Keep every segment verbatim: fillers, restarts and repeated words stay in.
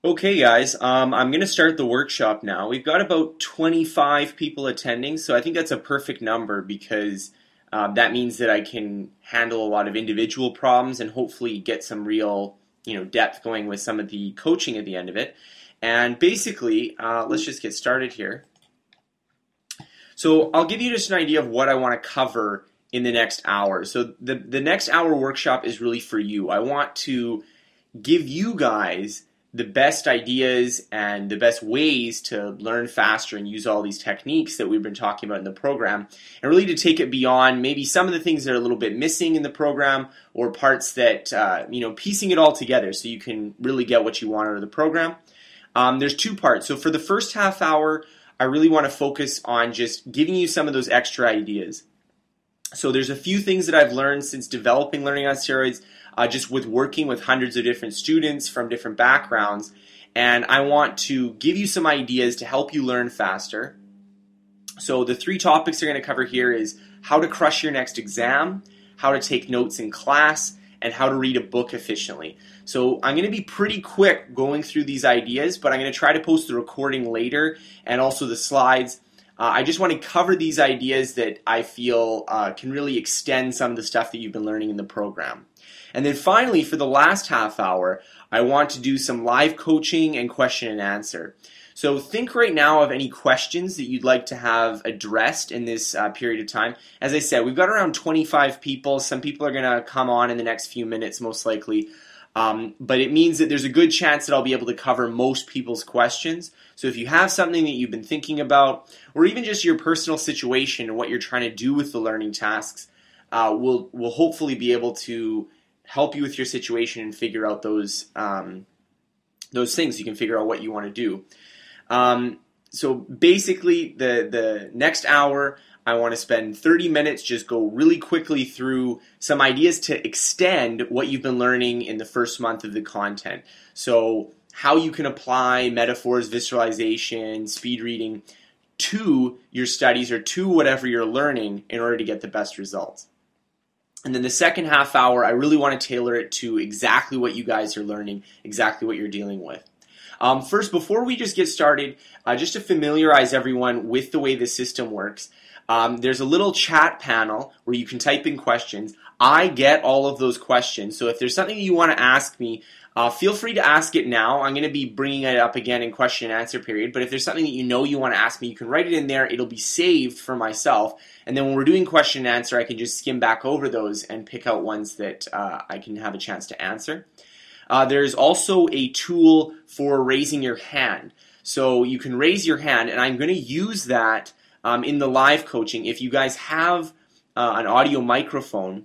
Okay, guys, um, I'm going to start the workshop now. We've got about twenty-five people attending, so I think that's a perfect number because um, that means that I can handle a lot of individual problems and hopefully get some real, you know, depth going with some of the coaching at the end of it. And basically, uh, let's just get started here. So I'll give you just an idea of what I want to cover in the next hour. So the the next hour workshop is really for you. I want to give you guys the best ideas and the best ways to learn faster and use all these techniques that we've been talking about in the program, and really to take it beyond maybe some of the things that are a little bit missing in the program or parts that, uh, you know, piecing it all together so you can really get what you want out of the program. Um, there's two parts. So for the first half hour, I really want to focus on just giving you some of those extra ideas. So there's a few things that I've learned since developing Learning on Steroids, uh, just with working with hundreds of different students from different backgrounds. And I want to give you some ideas to help you learn faster. So the three topics we're going to cover here is how to crush your next exam, how to take notes in class, and how to read a book efficiently. So I'm going to be pretty quick going through these ideas, but I'm going to try to post the recording later and also the slides. Uh, I just want to cover these ideas that I feel uh, can really extend some of the stuff that you've been learning in the program. And then finally, for the last half hour, I want to do some live coaching and question and answer. So think right now of any questions that you'd like to have addressed in this uh, period of time. As I said, we've got around twenty-five people. Some people are going to come on in the next few minutes, most likely. Um, but it means that there's a good chance that I'll be able to cover most people's questions. So if you have something that you've been thinking about, or even just your personal situation and what you're trying to do with the learning tasks, uh, we'll, we'll hopefully be able to help you with your situation and figure out those, um, those things. You can figure out what you want to do. Um, so basically, the, the next hour, I want to spend thirty minutes, just go really quickly through some ideas to extend what you've been learning in the first month of the content. So how you can apply metaphors, visualization, speed reading to your studies or to whatever you're learning in order to get the best results. And then the second half hour, I really want to tailor it to exactly what you guys are learning, exactly what you're dealing with. Um, first, before we just get started, uh, just to familiarize everyone with the way the system works, um, there's a little chat panel where you can type in questions. I get all of those questions, so if there's something you want to ask me, uh, feel free to ask it now. I'm going to be bringing it up again in question and answer period, but if there's something that you know you want to ask me, you can write it in there. It'll be saved for myself, and then when we're doing question and answer, I can just skim back over those and pick out ones that uh, I can have a chance to answer. Uh, there's also a tool for raising your hand. So you can raise your hand, and I'm going to use that um, in the live coaching. If you guys have uh, an audio microphone,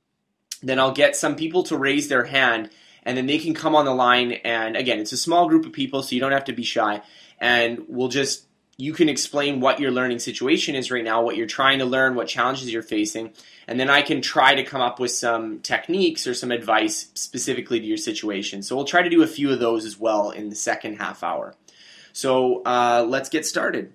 then I'll get some people to raise their hand, and then they can come on the line. And again, it's a small group of people, so you don't have to be shy. And we'll just, you can explain what your learning situation is right now, what you're trying to learn, what challenges you're facing. And then I can try to come up with some techniques or some advice specifically to your situation. So we'll try to do a few of those as well in the second half hour. So uh, let's get started.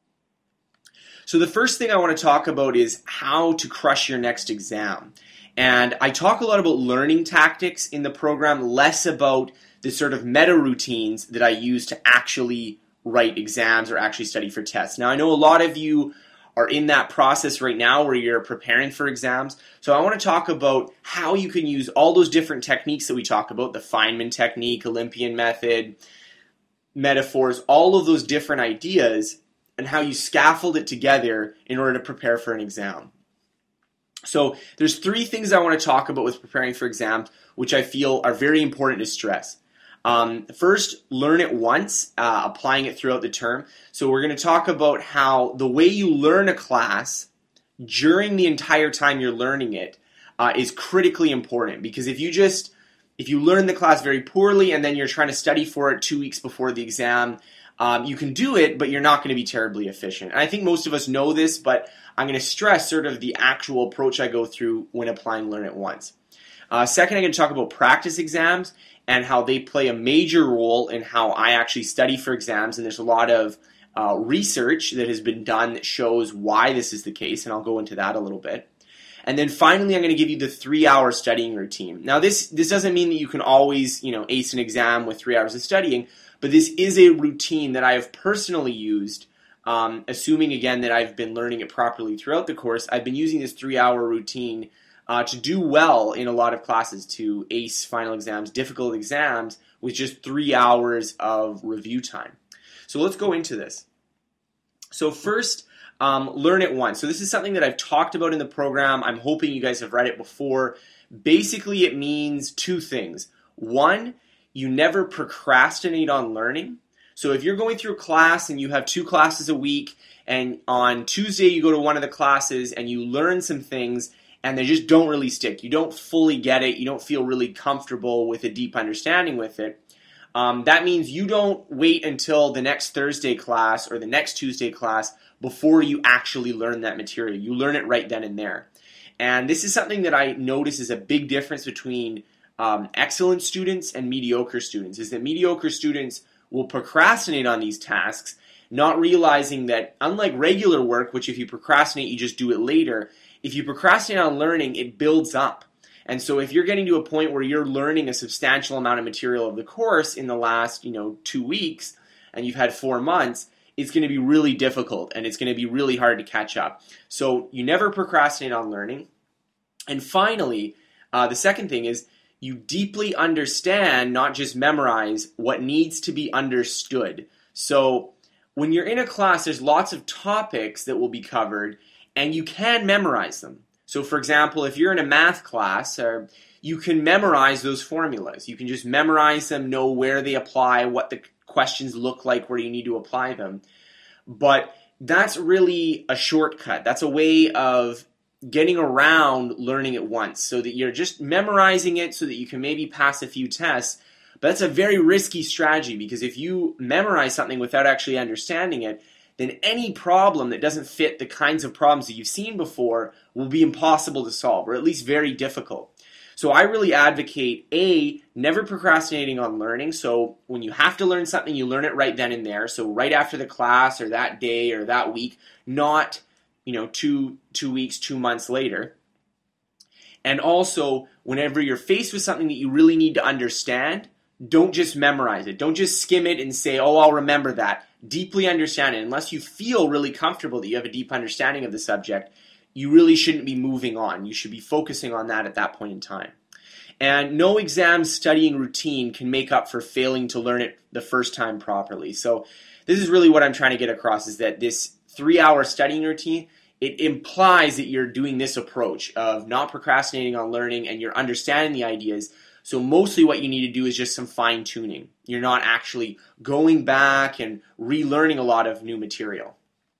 So the first thing I want to talk about is how to crush your next exam. And I talk a lot about learning tactics in the program, less about the sort of meta routines that I use to actually write exams or actually study for tests. Now, I know a lot of you are in that process right now where you're preparing for exams. So I want to talk about how you can use all those different techniques that we talk about, the Feynman technique, Olympian method, metaphors, all of those different ideas, and how you scaffold it together in order to prepare for an exam. So there's three things I want to talk about with preparing for exams, which I feel are very important to stress. Um, first, learn it once, uh, applying it throughout the term. So we're going to talk about how the way you learn a class during the entire time you're learning it uh, is critically important. Because if you just, if you learn the class very poorly and then you're trying to study for it two weeks before the exam, um, you can do it, but you're not going to be terribly efficient. And I think most of us know this, but I'm going to stress sort of the actual approach I go through when applying Learn It Once. Uh, second, I'm going to talk about practice exams and how they play a major role in how I actually study for exams. And there's a lot of uh, research that has been done that shows why this is the case, and I'll go into that a little bit. And then finally, I'm going to give you the three-hour studying routine. Now, this this doesn't mean that you can always, you know, ace an exam with three hours of studying, But this is a routine that I have personally used, um, assuming again that I've been learning it properly throughout the course. I've been using this three-hour routine uh, to do well in a lot of classes, to ace final exams, difficult exams, with just three hours of review time. So let's go into this. So first, um, learn it once. So this is something that I've talked about in the program. I'm hoping you guys have read it before. Basically, it means two things. One, you never procrastinate on learning. So if you're going through a class and you have two classes a week, and on Tuesday you go to one of the classes and you learn some things and they just don't really stick, you don't fully get it, you don't feel really comfortable with a deep understanding with it, um, that means you don't wait until the next Thursday class or the next Tuesday class before you actually learn that material. You learn it right then and there. And this is something that I notice is a big difference between um, excellent students and mediocre students, is that mediocre students will procrastinate on these tasks, not realizing that unlike regular work, which if you procrastinate, you just do it later, if you procrastinate on learning, it builds up. And so if you're getting to a point where you're learning a substantial amount of material of the course in the last, you know, two weeks, and you've had four months, it's going to be really difficult and it's going to be really hard to catch up. So you never procrastinate on learning. And finally, uh, the second thing is you deeply understand, not just memorize, what needs to be understood. So when you're in a class, there's lots of topics that will be covered and you can memorize them. So for example, if you're in a math class, uh, you can memorize those formulas. You can just memorize them, know where they apply, what the questions look like, where you need to apply them. But that's really a shortcut. That's a way of getting around learning it once, so that you're just memorizing it so that you can maybe pass a few tests. But that's a very risky strategy, because if you memorize something without actually understanding it, then any problem that doesn't fit the kinds of problems that you've seen before will be impossible to solve, or at least very difficult. So I really advocate, A, never procrastinating on learning. So when you have to learn something, you learn it right then and there. So right after the class or that day or that week, not, you know, two, two weeks, two months later. And also, whenever you're faced with something that you really need to understand, don't just memorize it. Don't just skim it and say, oh, I'll remember that. Deeply understand it. Unless you feel really comfortable that you have a deep understanding of the subject, you really shouldn't be moving on. You should be focusing on that at that point in time. And no exam studying routine can make up for failing to learn it the first time properly. So this is really what I'm trying to get across, is that this three-hour studying routine, it implies that you're doing this approach of not procrastinating on learning and you're understanding the ideas. So mostly what you need to do is just some fine-tuning. You're not actually going back and relearning a lot of new material.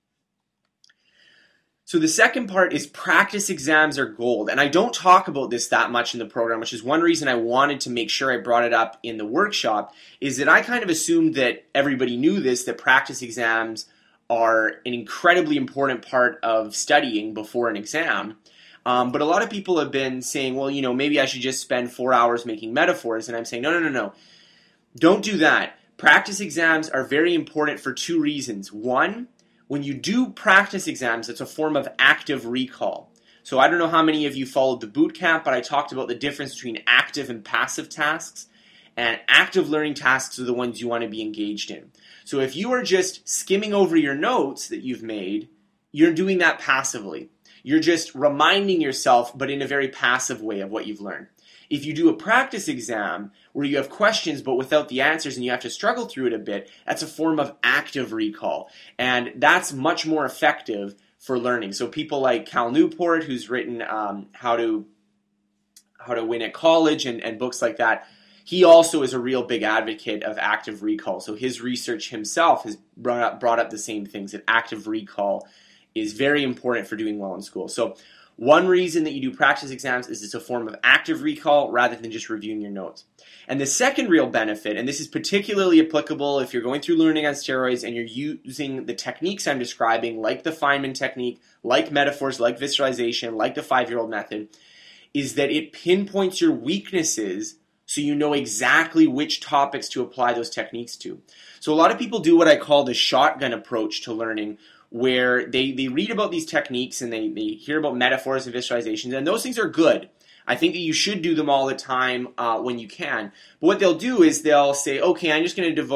So the second part is practice exams are gold. And I don't talk about this that much in the program, which is one reason I wanted to make sure I brought it up in the workshop, is that I kind of assumed that everybody knew this, that practice exams are an incredibly important part of studying before an exam. Um, but a lot of people have been saying, well, you know, maybe I should just spend four hours making metaphors. And I'm saying, no, no, no, no. Don't do that. Practice exams are very important for two reasons. One, when you do practice exams, it's a form of active recall. So I don't know how many of you followed the boot camp, but I talked about the difference between active and passive tasks. And active learning tasks are the ones you want to be engaged in. So if you are just skimming over your notes that you've made, you're doing that passively. You're just reminding yourself, but in a very passive way, of what you've learned. If you do a practice exam where you have questions but without the answers and you have to struggle through it a bit, that's a form of active recall. And that's much more effective for learning. So people like Cal Newport, who's written um, how to how to win at college and, and books like that, he also is a real big advocate of active recall. So his research himself has brought up, brought up the same things, that active recall is very important for doing well in school. So one reason that you do practice exams is it's a form of active recall rather than just reviewing your notes. And the second real benefit, and this is particularly applicable if you're going through learning on steroids and you're using the techniques I'm describing, like the Feynman technique, like metaphors, like visualization, like the five-year-old method, is that it pinpoints your weaknesses so you know exactly which topics to apply those techniques to. So a lot of people do what I call the shotgun approach to learning, where they, they read about these techniques and they, they hear about metaphors and visualizations, and those things are good. I think that you should do them all the time uh, when you can. But what they'll do is they'll say, okay, I'm just going to devote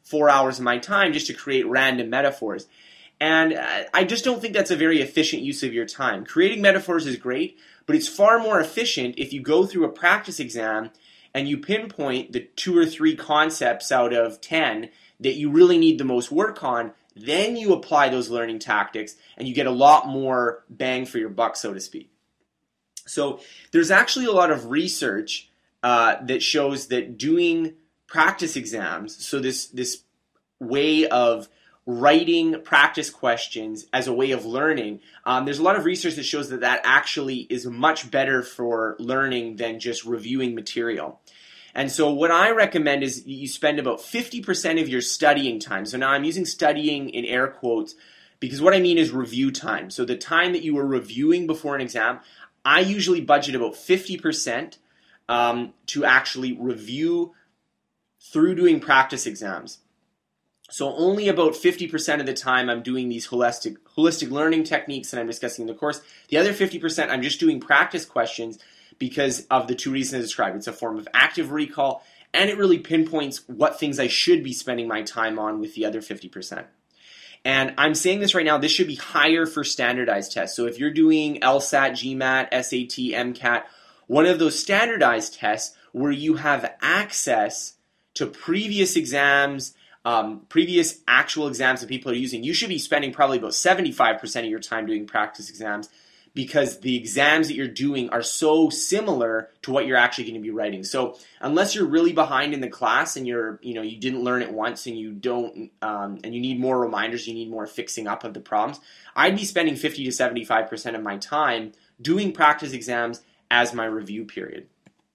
four hours of my time just to create random metaphors. And I just don't think that's a very efficient use of your time. Creating metaphors is great, but it's far more efficient if you go through a practice exam and you pinpoint the two or three concepts out of ten that you really need the most work on. Then you apply those learning tactics and you get a lot more bang for your buck, so to speak. So there's actually a lot of research uh, that shows that doing practice exams, so this, this way of writing practice questions as a way of learning, um, there's a lot of research that shows that that actually is much better for learning than just reviewing material. And so what I recommend is you spend about fifty percent of your studying time. So now I'm using studying in air quotes because what I mean is review time. So the time that you are reviewing before an exam, I usually budget about fifty percent um, to actually review through doing practice exams. So only about fifty percent of the time I'm doing these holistic holistic learning techniques that I'm discussing in the course. The other fifty percent I'm just doing practice questions because of the two reasons I described. It's a form of active recall, and it really pinpoints what things I should be spending my time on with the other fifty percent. And I'm saying this right now, this should be higher for standardized tests. So if you're doing LSAT, GMAT, S A T, MCAT, one of those standardized tests where you have access to previous exams, Um, previous actual exams that people are using, you should be spending probably about seventy-five percent of your time doing practice exams because the exams that you're doing are so similar to what you're actually going to be writing. So unless you're really behind in the class and you're, you know, you didn't learn it once and you don't, um, and you need more reminders, you need more fixing up of the problems, I'd be spending fifty to seventy-five percent of my time doing practice exams as my review period.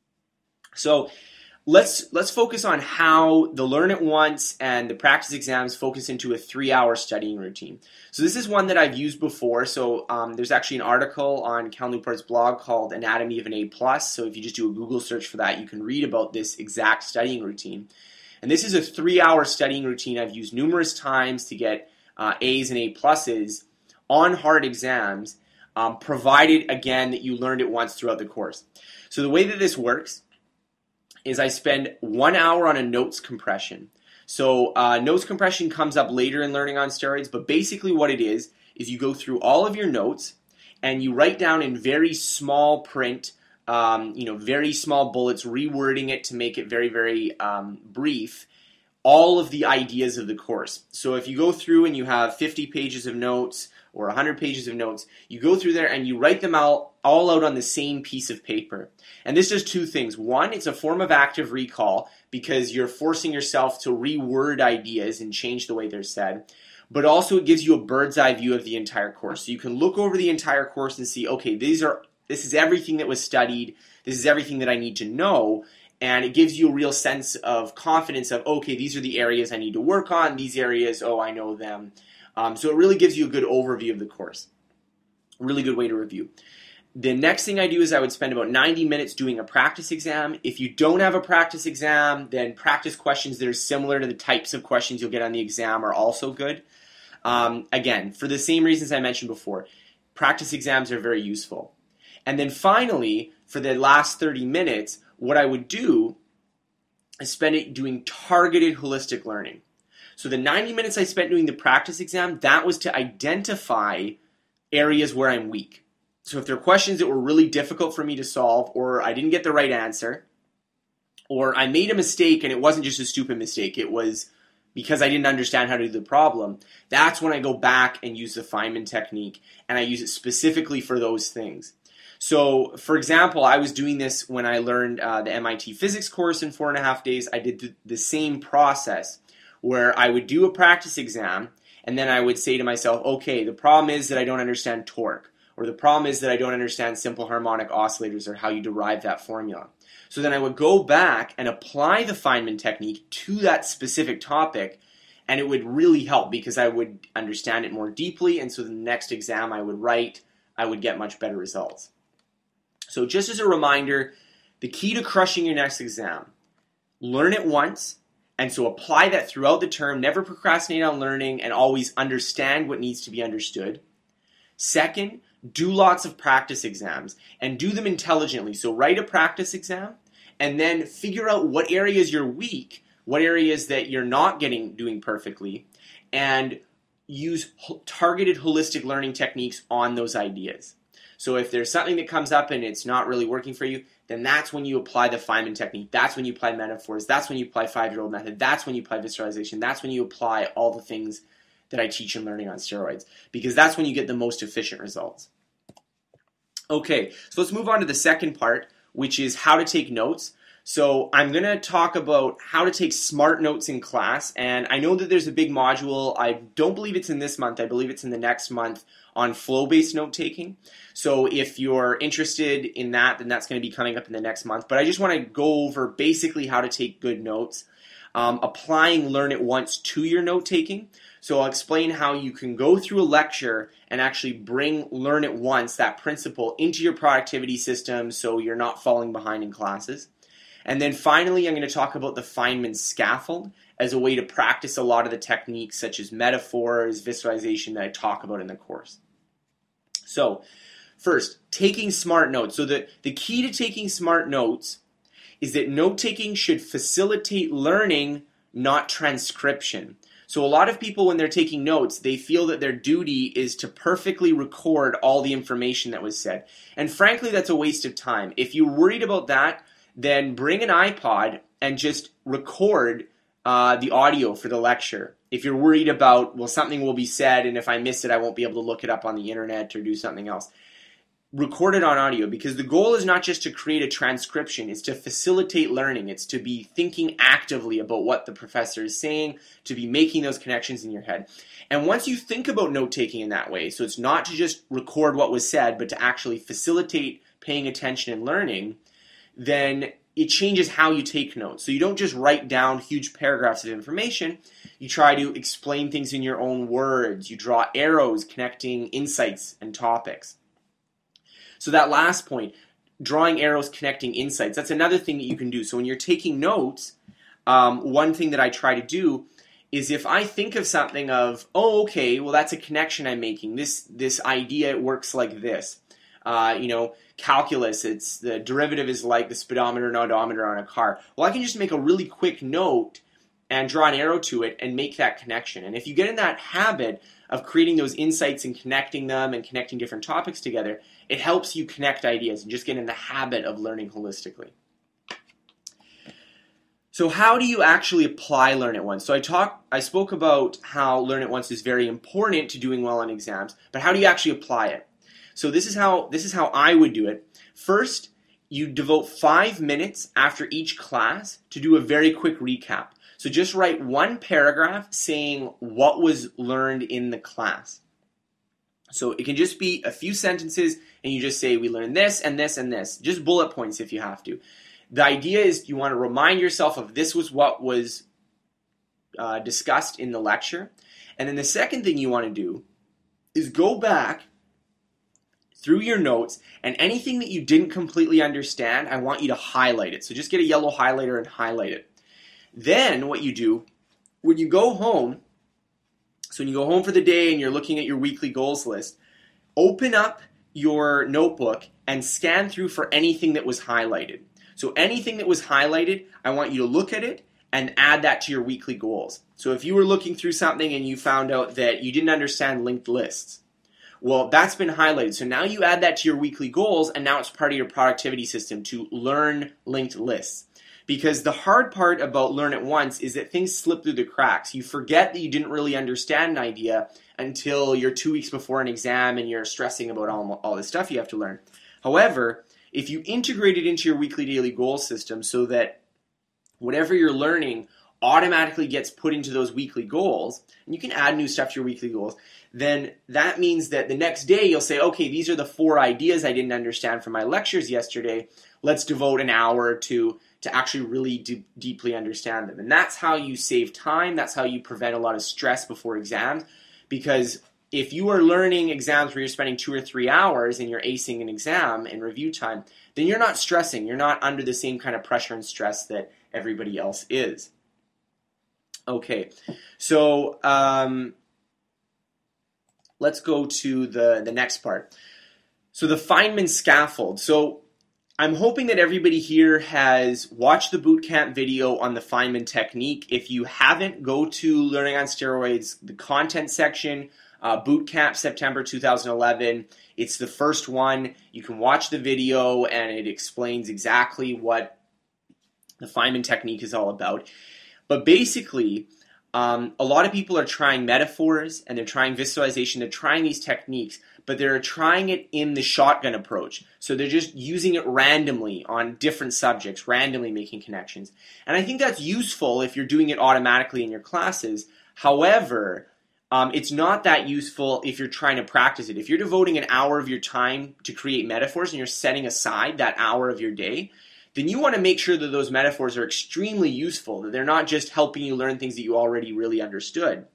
So Let's let's focus on how the Learn It Once and the practice exams focus into a three-hour studying routine. So this is one that I've used before. So um, there's actually an article on Cal Newport's blog called Anatomy of an A plus. So if you just do a Google search for that, you can read about this exact studying routine. And this is a three-hour studying routine I've used numerous times to get uh, A's and A pluses on hard exams, um, provided, again, that you learned it once throughout the course. So the way that this works is I spend one hour on a notes compression. So uh, notes compression comes up later in Learning on Steroids, but basically what it is, is you go through all of your notes and you write down in very small print, um, you know, very small bullets, rewording it to make it very, very um, brief, all of the ideas of the course. So if you go through and you have fifty pages of notes or one hundred pages of notes, you go through there and you write them out all out on the same piece of paper. And this does two things. One, it's a form of active recall because you're forcing yourself to reword ideas and change the way they're said. But also it gives you a bird's eye view of the entire course. So you can look over the entire course and see, okay, these are this is everything that was studied. This is everything that I need to know. And it gives you a real sense of confidence of, okay, these are the areas I need to work on. These areas, oh, I know them. Um, so it really gives you a good overview of the course. A really good way to review. The next thing I do is I would spend about ninety minutes doing a practice exam. If you don't have a practice exam, then practice questions that are similar to the types of questions you'll get on the exam are also good. Um, again, for the same reasons I mentioned before, practice exams are very useful. And then finally, for the last thirty minutes, what I would do is spend it doing targeted holistic learning. So the ninety minutes I spent doing the practice exam, that was to identify areas where I'm weak. So if there are questions that were really difficult for me to solve, or I didn't get the right answer, or I made a mistake and it wasn't just a stupid mistake, it was because I didn't understand how to do the problem, that's when I go back and use the Feynman technique, and I use it specifically for those things. So, for example, I was doing this when I learned uh, the M I T physics course in four and a half days. I did the, the same process where I would do a practice exam, and then I would say to myself, okay, the problem is that I don't understand torque, or the problem is that I don't understand simple harmonic oscillators or how you derive that formula. So then I would go back and apply the Feynman technique to that specific topic, and it would really help because I would understand it more deeply, and so the next exam I would write, I would get much better results. So just as a reminder, the key to crushing your next exam, learn it once, and so apply that throughout the term. Never procrastinate on learning and always understand what needs to be understood. Second, do lots of practice exams and do them intelligently. So write a practice exam and then figure out what areas you're weak, what areas that you're not getting doing perfectly, and use targeted holistic learning techniques on those ideas. So if there's something that comes up and it's not really working for you, then that's when you apply the Feynman technique. That's when you apply metaphors. That's when you apply five-year-old method. That's when you apply visualization. That's when you apply all the things that I teach in Learning on Steroids, because that's when you get the most efficient results. Okay, so let's move on to the second part, which is how to take notes. So I'm going to talk about how to take smart notes in class, and I know that there's a big module. I don't believe it's in this month. I believe it's in the next month on flow-based note-taking. So if you're interested in that, then that's going to be coming up in the next month. But I just want to go over basically how to take good notes, um, applying Learn It Once to your note-taking. So I'll explain how you can go through a lecture and actually bring Learn It Once, that principle, into your productivity system so you're not falling behind in classes. And then finally, I'm going to talk about the Feynman scaffold as a way to practice a lot of the techniques such as metaphors, visualization that I talk about in the course. So first, taking smart notes. So the, the key to taking smart notes is that note-taking should facilitate learning, not transcription. So a lot of people, when they're taking notes, they feel that their duty is to perfectly record all the information that was said. And frankly, that's a waste of time. If you're worried about that, then bring an iPod and just record uh, the audio for the lecture. If you're worried about, well, something will be said, and if I miss it, I won't be able to look it up on the internet or do something else. Record it on audio, because the goal is not just to create a transcription, it's to facilitate learning. It's to be thinking actively about what the professor is saying, to be making those connections in your head. And once you think about note-taking in that way, so it's not to just record what was said, but to actually facilitate paying attention and learning, then it changes how you take notes. So you don't just write down huge paragraphs of information. You try to explain things in your own words. You draw arrows connecting insights and topics. So that last point, drawing arrows connecting insights, that's another thing that you can do. So when you're taking notes, um, one thing that I try to do is if I think of something of, oh, okay, well, that's a connection I'm making. This, this idea, it works like this. Uh, you know, calculus, it's the derivative is like the speedometer and odometer on a car. Well, I can just make a really quick note and draw an arrow to it and make that connection. And if you get in that habit of creating those insights and connecting them and connecting different topics together, it helps you connect ideas and just get in the habit of learning holistically. So how do you actually apply Learn It Once? So I talk, I spoke about how Learn It Once is very important to doing well on exams, but how do you actually apply it? So this is how this is how I would do it. First, you devote five minutes after each class to do a very quick recap. So just write one paragraph saying what was learned in the class. So it can just be a few sentences and you just say we learned this and this and this. Just bullet points if you have to. The idea is you want to remind yourself of this was what was uh, discussed in the lecture. And then the second thing you want to do is go back through your notes, and anything that you didn't completely understand, I want you to highlight it. So just get a yellow highlighter and highlight it. Then what you do, when you go home, so when you go home for the day and you're looking at your weekly goals list, open up your notebook and scan through for anything that was highlighted. So anything that was highlighted, I want you to look at it and add that to your weekly goals. So if you were looking through something and you found out that you didn't understand linked lists, well, that's been highlighted. So now you add that to your weekly goals, and now it's part of your productivity system to learn linked lists. Because the hard part about Learn It Once is that things slip through the cracks. You forget that you didn't really understand an idea until you're two weeks before an exam and you're stressing about all, all this stuff you have to learn. However, if you integrate it into your weekly daily goal system so that whatever you're learning automatically gets put into those weekly goals, and you can add new stuff to your weekly goals, then that means that the next day you'll say, okay, these are the four ideas I didn't understand from my lectures yesterday. Let's devote an hour to, to actually really d- deeply understand them. And that's how you save time. That's how you prevent a lot of stress before exams. Because if you are learning exams where you're spending two or three hours and you're acing an exam in review time, then you're not stressing. You're not under the same kind of pressure and stress that everybody else is. Okay, so um, let's go to the, the next part. So the Feynman scaffold. So I'm hoping that everybody here has watched the bootcamp video on the Feynman technique. If you haven't, go to Learning on Steroids, the content section, uh, bootcamp September two thousand eleven. It's the first one. You can watch the video and it explains exactly what the Feynman technique is all about. But basically, um, a lot of people are trying metaphors and they're trying visualization. They're trying these techniques, but they're trying it in the shotgun approach. So they're just using it randomly on different subjects, randomly making connections. And I think that's useful if you're doing it automatically in your classes. However, um, it's not that useful if you're trying to practice it. If you're devoting an hour of your time to create metaphors and you're setting aside that hour of your day, then you want to make sure that those metaphors are extremely useful, that they're not just helping you learn things that you already really understood.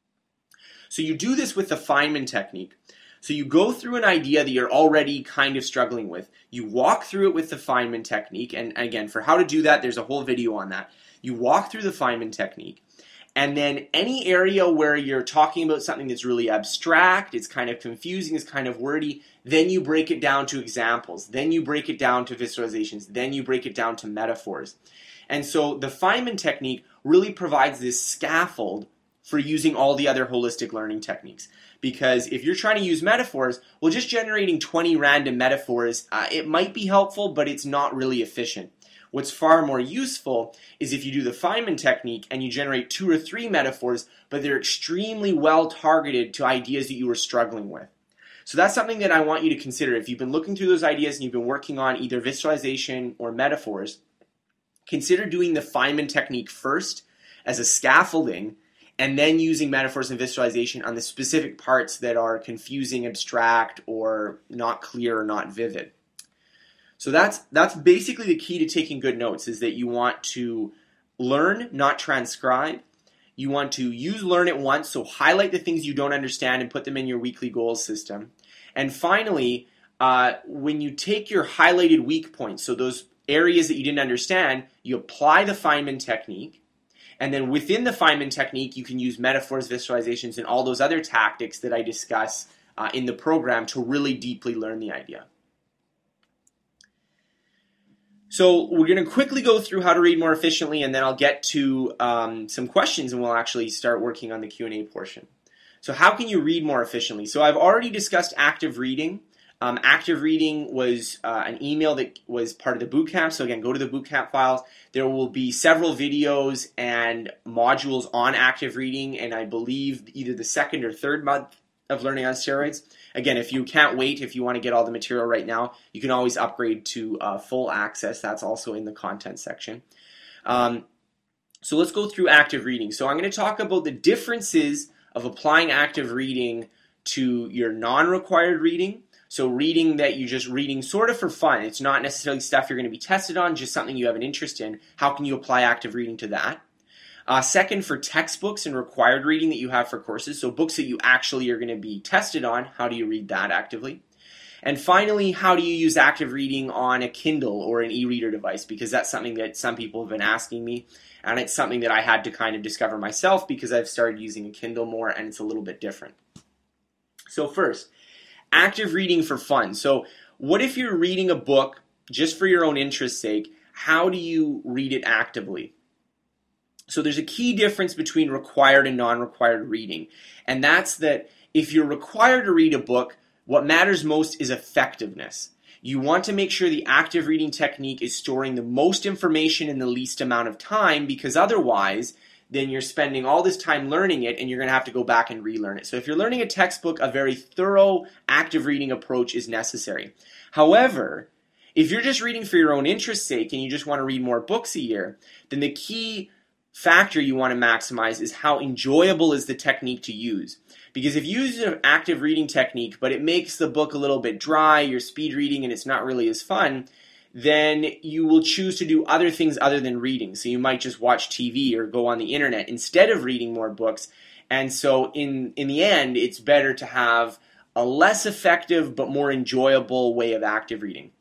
So you do this with the Feynman technique. So you go through an idea that you're already kind of struggling with. You walk through it with the Feynman technique. And again, for how to do that, there's a whole video on that. You walk through the Feynman technique. And then any area where you're talking about something that's really abstract, it's kind of confusing, it's kind of wordy, then you break it down to examples. Then you break it down to visualizations. Then you break it down to metaphors. And so the Feynman technique really provides this scaffold for using all the other holistic learning techniques. Because if you're trying to use metaphors, well, just generating twenty random metaphors, uh, it might be helpful, but it's not really efficient. What's far more useful is if you do the Feynman technique and you generate two or three metaphors, but they're extremely well targeted to ideas that you were struggling with. So that's something that I want you to consider. If you've been looking through those ideas and you've been working on either visualization or metaphors, consider doing the Feynman technique first as a scaffolding, and then using metaphors and visualization on the specific parts that are confusing, abstract, or not clear or not vivid. So that's that's basically the key to taking good notes, is that you want to learn, not transcribe. You want to use learn at once, so highlight the things you don't understand and put them in your weekly goals system. And finally, uh, when you take your highlighted weak points, so those areas that you didn't understand, you apply the Feynman technique. And then within the Feynman technique, you can use metaphors, visualizations, and all those other tactics that I discuss uh, in the program to really deeply learn the idea. So we're going to quickly go through how to read more efficiently, and then I'll get to um, some questions, and we'll actually start working on the Q and A portion. So how can you read more efficiently? So I've already discussed active reading. Um, active reading was uh, an email that was part of the bootcamp. So again, go to the bootcamp files. There will be several videos and modules on active reading, and I believe either the second or third month of Learning on Steroids. Again, if you can't wait, if you want to get all the material right now, you can always upgrade to uh, full access. That's also in the content section. Um, so let's go through active reading. So I'm going to talk about the differences of applying active reading to your non-required reading. So reading that you're just reading sort of for fun. It's not necessarily stuff you're going to be tested on, just something you have an interest in. How can you apply active reading to that? Uh, second, for textbooks and required reading that you have for courses, so books that you actually are going to be tested on, how do you read that actively? And finally, how do you use active reading on a Kindle or an e-reader device? Because that's something that some people have been asking me, and it's something that I had to kind of discover myself because I've started using a Kindle more, and it's a little bit different. So first, active reading for fun. So what if you're reading a book just for your own interest's sake? How do you read it actively? So there's a key difference between required and non-required reading, and that's that if you're required to read a book, what matters most is effectiveness. You want to make sure the active reading technique is storing the most information in the least amount of time, because otherwise, then you're spending all this time learning it and you're going to have to go back and relearn it. So if you're learning a textbook, a very thorough active reading approach is necessary. However, if you're just reading for your own interest's sake and you just want to read more books a year, then the key factor you want to maximize is how enjoyable is the technique to use. Because if you use an active reading technique, but it makes the book a little bit dry, you're speed reading and it's not really as fun, then you will choose to do other things other than reading. So you might just watch T V or go on the internet instead of reading more books. And so in, in the end, it's better to have a less effective but more enjoyable way of active reading.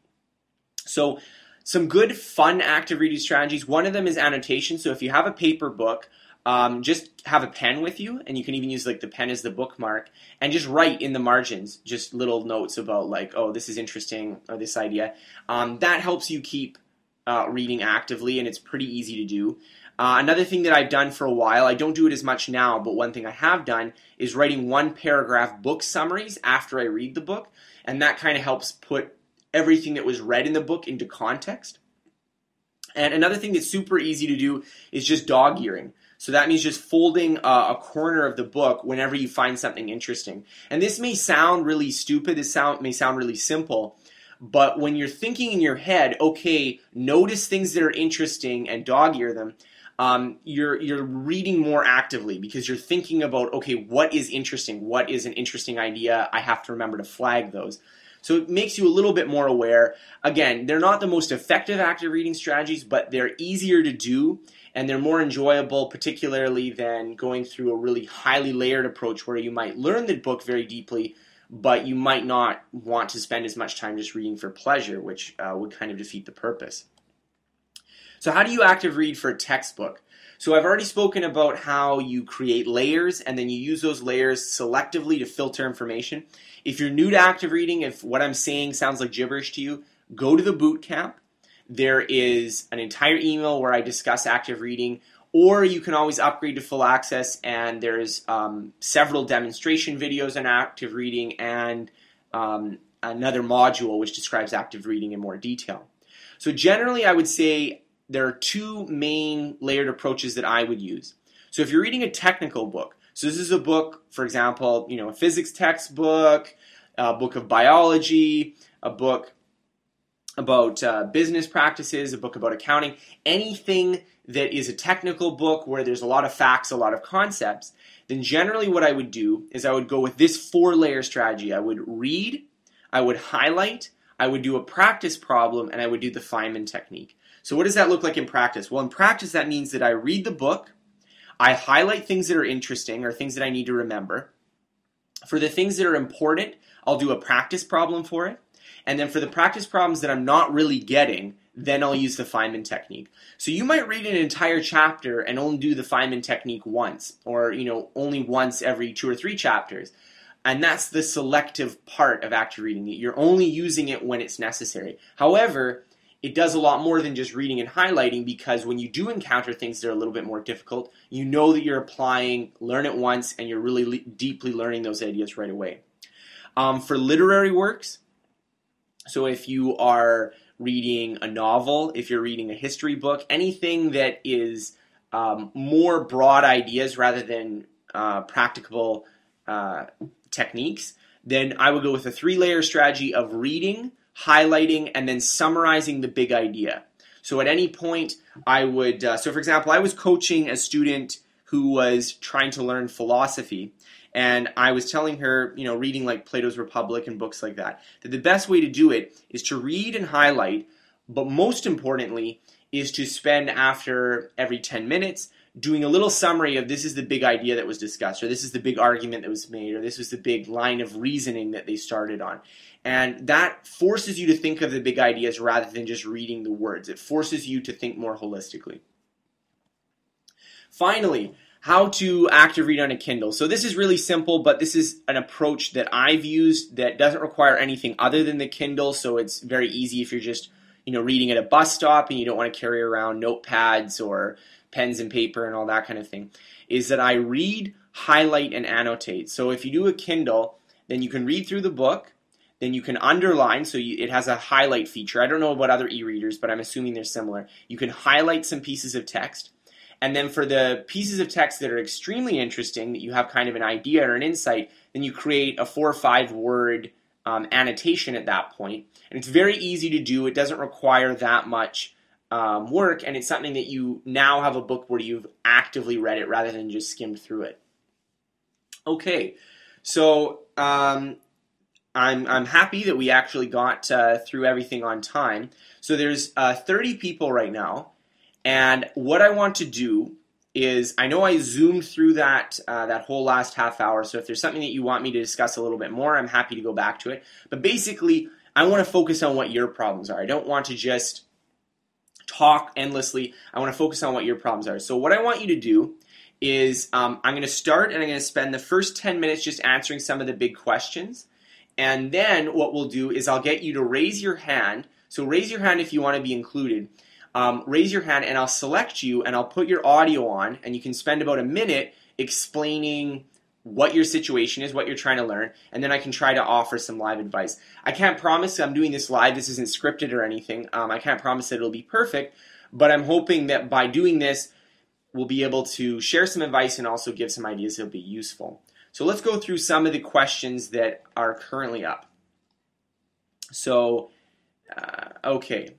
So some good, fun active reading strategies. One of them is annotation. So if you have a paper book, um, just have a pen with you, and you can even use like the pen as the bookmark, and just write in the margins just little notes about like, oh, this is interesting, or this idea. Um, that helps you keep uh, reading actively, and it's pretty easy to do. Uh, another thing that I've done for a while, I don't do it as much now, but one thing I have done is writing one paragraph book summaries after I read the book, and that kind of helps put everything that was read in the book into context. And another thing that's super easy to do is just dog earing. So that means just folding uh, a corner of the book whenever you find something interesting. And this may sound really stupid, this sound, may sound really simple, but when you're thinking in your head, okay, notice things that are interesting and dog ear them, Um, you're you're reading more actively because you're thinking about, okay, what is interesting? What is an interesting idea? I have to remember to flag those. So it makes you a little bit more aware. Again, they're not the most effective active reading strategies, but they're easier to do, and they're more enjoyable, particularly than going through a really highly layered approach where you might learn the book very deeply, but you might not want to spend as much time just reading for pleasure, which uh, would kind of defeat the purpose. So how do you active read for a textbook? So I've already spoken about how you create layers and then you use those layers selectively to filter information. If you're new to active reading, if what I'm saying sounds like gibberish to you, go to the boot camp. There is an entire email where I discuss active reading, or you can always upgrade to full access, and there's um, several demonstration videos on active reading and um, another module which describes active reading in more detail. So generally I would say there are two main layered approaches that I would use. So if you're reading a technical book, so this is a book, for example, you know, a physics textbook, a book of biology, a book about uh, business practices, a book about accounting, anything that is a technical book where there's a lot of facts, a lot of concepts, then generally what I would do is I would go with this four-layer strategy. I would read, I would highlight, I would do a practice problem, and I would do the Feynman technique. So what does that look like in practice? Well, in practice, that means that I read the book, I highlight things that are interesting or things that I need to remember. For the things that are important, I'll do a practice problem for it. And then for the practice problems that I'm not really getting, then I'll use the Feynman technique. So you might read an entire chapter and only do the Feynman technique once, or you know, only once every two or three chapters. And that's the selective part of active reading. You're only using it when it's necessary. However, it does a lot more than just reading and highlighting, because when you do encounter things that are a little bit more difficult, you know that you're applying, learn it once, and you're really le- deeply learning those ideas right away. Um, for literary works, so if you are reading a novel, if you're reading a history book, anything that is um, more broad ideas rather than uh, practicable uh, techniques, then I would go with a three-layer strategy of reading, highlighting, and then summarizing the big idea. So at any point, I would, uh, so for example, I was coaching a student who was trying to learn philosophy, and I was telling her, you know, reading like Plato's Republic and books like that, that the best way to do it is to read and highlight, but most importantly is to spend after every ten minutes doing a little summary of this is the big idea that was discussed, or this is the big argument that was made, or this was the big line of reasoning that they started on. And that forces you to think of the big ideas rather than just reading the words. It forces you to think more holistically. Finally, how to active read on a Kindle. So this is really simple, but this is an approach that I've used that doesn't require anything other than the Kindle, so it's very easy if you're just, you know, reading at a bus stop and you don't want to carry around notepads or pens and paper and all that kind of thing, is that I read, highlight, and annotate. So if you do a Kindle, then you can read through the book, then you can underline, so you, it has a highlight feature. I don't know about other e-readers, but I'm assuming they're similar. You can highlight some pieces of text, and then for the pieces of text that are extremely interesting, that you have kind of an idea or an insight, then you create a four or five word um, annotation at that point. And it's very easy to do. It doesn't require that much um, work, and it's something that you now have a book where you've actively read it rather than just skimmed through it. Okay, so um, I'm I'm happy that we actually got uh, through everything on time. So there's uh, thirty people right now, and what I want to do is, I know I zoomed through that uh, that whole last half hour, so if there's something that you want me to discuss a little bit more, I'm happy to go back to it. But basically, I want to focus on what your problems are. I don't want to just talk endlessly. I want to focus on what your problems are. So what I want you to do is um, I'm going to start and I'm going to spend the first ten minutes just answering some of the big questions. And then what we'll do is I'll get you to raise your hand. So raise your hand if you want to be included. Um, raise your hand and I'll select you and I'll put your audio on, and you can spend about a minute explaining what your situation is, what you're trying to learn, and then I can try to offer some live advice. I can't promise I'm doing this live. This isn't scripted or anything. Um, I can't promise that it'll be perfect, but I'm hoping that by doing this, we'll be able to share some advice and also give some ideas that'll be useful. So let's go through some of the questions that are currently up. So, uh, okay.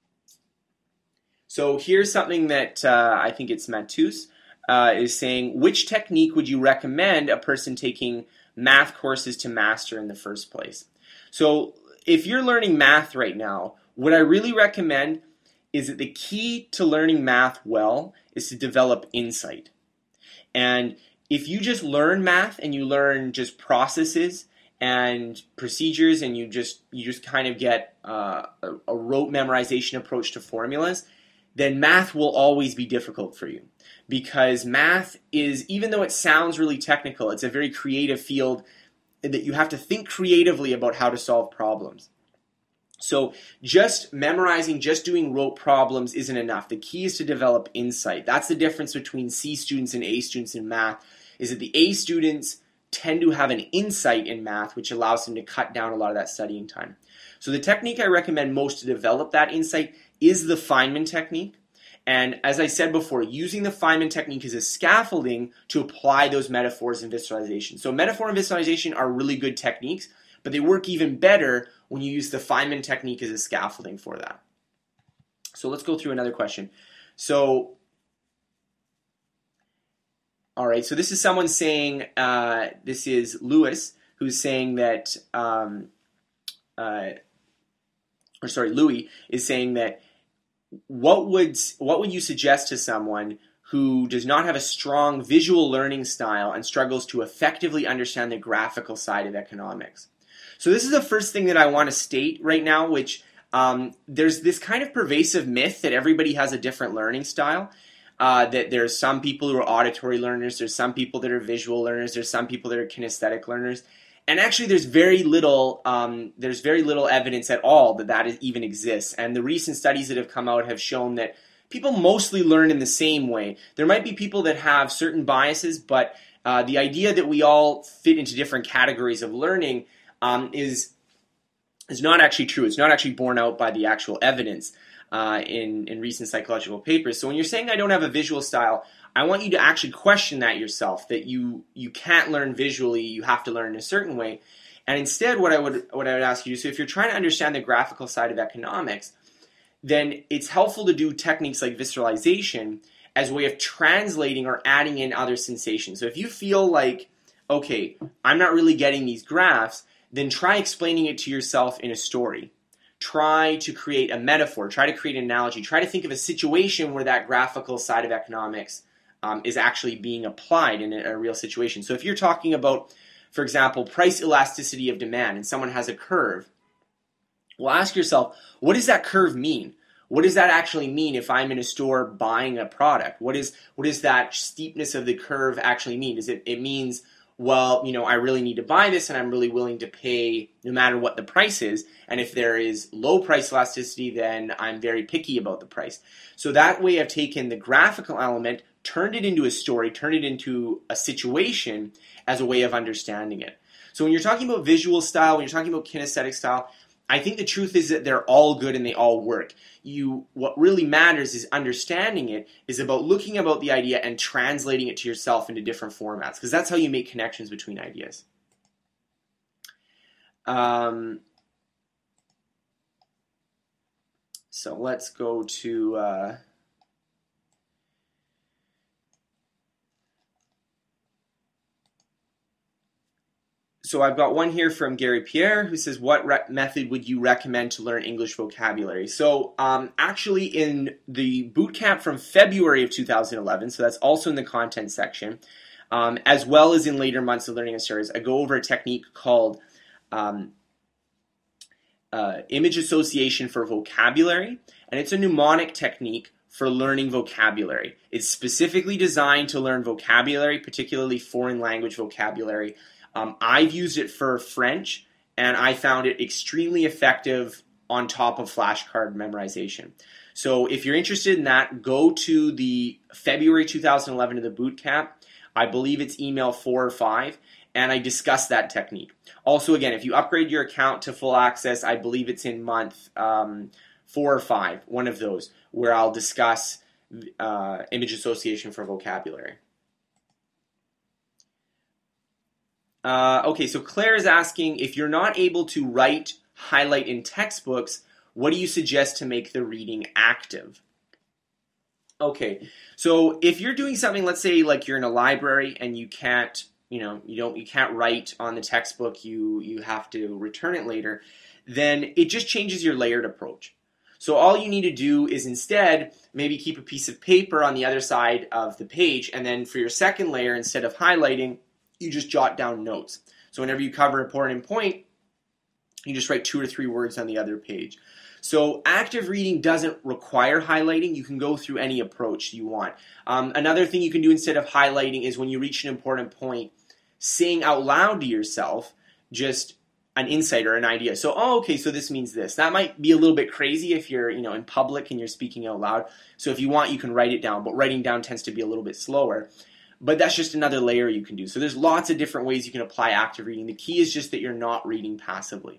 So here's something that uh, I think it's Matus uh, is saying, which technique would you recommend a person taking math courses to master in the first place? So if you're learning math right now, what I really recommend is that the key to learning math well is to develop insight. And if you just learn math and you learn just processes and procedures and you just you just kind of get uh, a, a rote memorization approach to formulas, then math will always be difficult for you. Because math is, even though it sounds really technical, it's a very creative field that you have to think creatively about how to solve problems. So just memorizing, just doing rote problems isn't enough. The key is to develop insight. That's the difference between C students and A students in math, is that the A students tend to have an insight in math, which allows them to cut down a lot of that studying time. So the technique I recommend most to develop that insight is the Feynman technique. And as I said before, using the Feynman technique is a scaffolding to apply those metaphors and visualization. So metaphor and visualization are really good techniques, but they work even better when you use the Feynman technique as a scaffolding for that. So let's go through another question. So, all right, so this is someone saying, uh, this is Lewis, who's saying that, um, uh, or sorry, Louis is saying that, what would, what would you suggest to someone who does not have a strong visual learning style and struggles to effectively understand the graphical side of economics? So this is the first thing that I want to state right now, which um, there's this kind of pervasive myth that everybody has a different learning style, uh, that there's some people who are auditory learners, there's some people that are visual learners, there's some people that are kinesthetic learners, and actually there's very little um, there's very little evidence at all that that even exists. And the recent studies that have come out have shown that people mostly learn in the same way. There might be people that have certain biases, but uh, the idea that we all fit into different categories of learning Um, is is not actually true. It's not actually borne out by the actual evidence uh, in, in recent psychological papers. So when you're saying I don't have a visual style, I want you to actually question that yourself, that you you can't learn visually, you have to learn in a certain way. And instead what I would what I would ask you to do, so if you're trying to understand the graphical side of economics, then it's helpful to do techniques like visualization as a way of translating or adding in other sensations. So if you feel like, okay, I'm not really getting these graphs, then try explaining it to yourself in a story. Try to create a metaphor. Try to create an analogy. Try to think of a situation where that graphical side of economics um, is actually being applied in a, a real situation. So if you're talking about, for example, price elasticity of demand, and someone has a curve, well, ask yourself, what does that curve mean? What does that actually mean if I'm in a store buying a product? What is what does that steepness of the curve actually mean? Does it, it means, well, you know, I really need to buy this and I'm really willing to pay no matter what the price is. And if there is low price elasticity, then I'm very picky about the price. So that way I've taken the graphical element, turned it into a story, turned it into a situation as a way of understanding it. So when you're talking about visual style, when you're talking about kinesthetic style, I think the truth is that they're all good and they all work. You, what really matters is understanding it, is about looking about the idea and translating it to yourself into different formats, because that's how you make connections between ideas. Um, so let's go to... Uh, So I've got one here from Gary Pierre who says, what re- method would you recommend to learn English vocabulary? So um, actually in the boot camp from February of two thousand eleven, so that's also in the content section, um, as well as in later months of Learning in Series, I go over a technique called um, uh, image association for vocabulary, and it's a mnemonic technique for learning vocabulary. It's specifically designed to learn vocabulary, particularly foreign language vocabulary. Um, I've used it for French, and I found it extremely effective on top of flashcard memorization. So if you're interested in that, go to the February two thousand eleven of the boot camp. I believe it's email four or five, and I discuss that technique. Also, again, if you upgrade your account to full access, I believe it's in month um, four or five, one of those, where I'll discuss uh, image association for vocabulary. Uh, okay, so Claire is asking, if you're not able to write, highlight in textbooks, what do you suggest to make the reading active? Okay, so if you're doing something, let's say like you're in a library and you can't, you know, you don't, you can't write on the textbook, you, you have to return it later, then it just changes your layered approach. So all you need to do is instead maybe keep a piece of paper on the other side of the page, and then for your second layer, instead of highlighting, you just jot down notes. So whenever you cover an important point, you just write two or three words on the other page. So active reading doesn't require highlighting. You can go through any approach you want. Um, another thing you can do instead of highlighting is when you reach an important point, saying out loud to yourself just an insight or an idea. So, oh, okay, so this means this. That might be a little bit crazy if you're, you know, in public and you're speaking out loud. So if you want, you can write it down, but writing down tends to be a little bit slower. But that's just another layer you can do. So there's lots of different ways you can apply active reading. The key is just that you're not reading passively.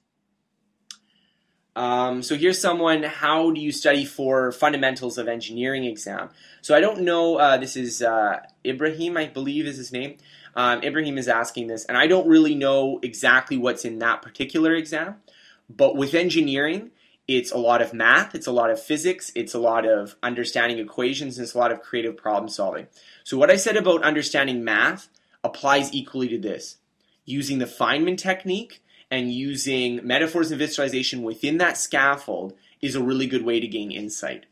Um, so here's someone, how do you study for fundamentals of engineering exam? So I don't know, uh, this is uh, Ibrahim, I believe is his name. Um, Ibrahim is asking this, and I don't really know exactly what's in that particular exam. But with engineering, it's a lot of math, it's a lot of physics, it's a lot of understanding equations, and it's a lot of creative problem solving. So what I said about understanding math applies equally to this. Using the Feynman technique and using metaphors and visualization within that scaffold is a really good way to gain insight.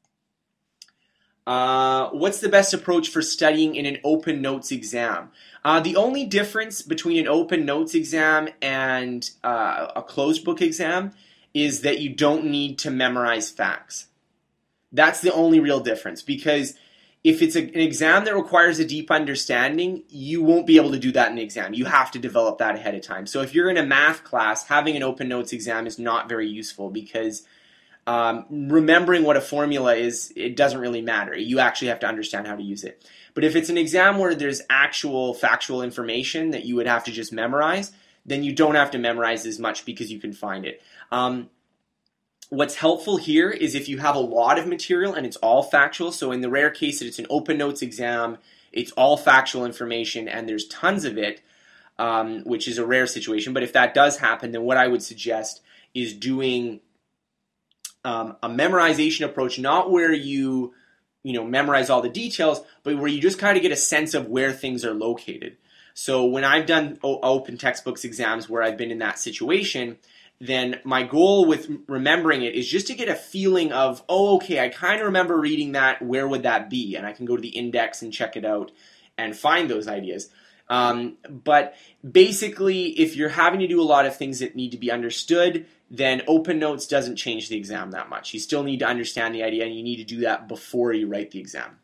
Uh, what's the best approach for studying in an open notes exam? Uh, the only difference between an open notes exam and uh, a closed book exam is that you don't need to memorize facts. That's the only real difference, because if it's a, an exam that requires a deep understanding, you won't be able to do that in the exam. You have to develop that ahead of time. So if you're in a math class, having an open notes exam is not very useful, because um, remembering what a formula is, it doesn't really matter. You actually have to understand how to use it. But if it's an exam where there's actual factual information that you would have to just memorize, then you don't have to memorize as much because you can find it. Um, What's helpful here is if you have a lot of material and it's all factual. So in the rare case that it's an open notes exam, it's all factual information and there's tons of it, um, which is a rare situation. But if that does happen, then what I would suggest is doing um, a memorization approach, not where you, you know, memorize all the details, but where you just kind of get a sense of where things are located. So when I've done o- open textbooks exams where I've been in that situation, then my goal with remembering it is just to get a feeling of, oh, okay, I kind of remember reading that, where would that be? And I can go to the index and check it out and find those ideas. Um, but basically, if you're having to do a lot of things that need to be understood, then open notes doesn't change the exam that much. You still need to understand the idea, and you need to do that before you write the exam.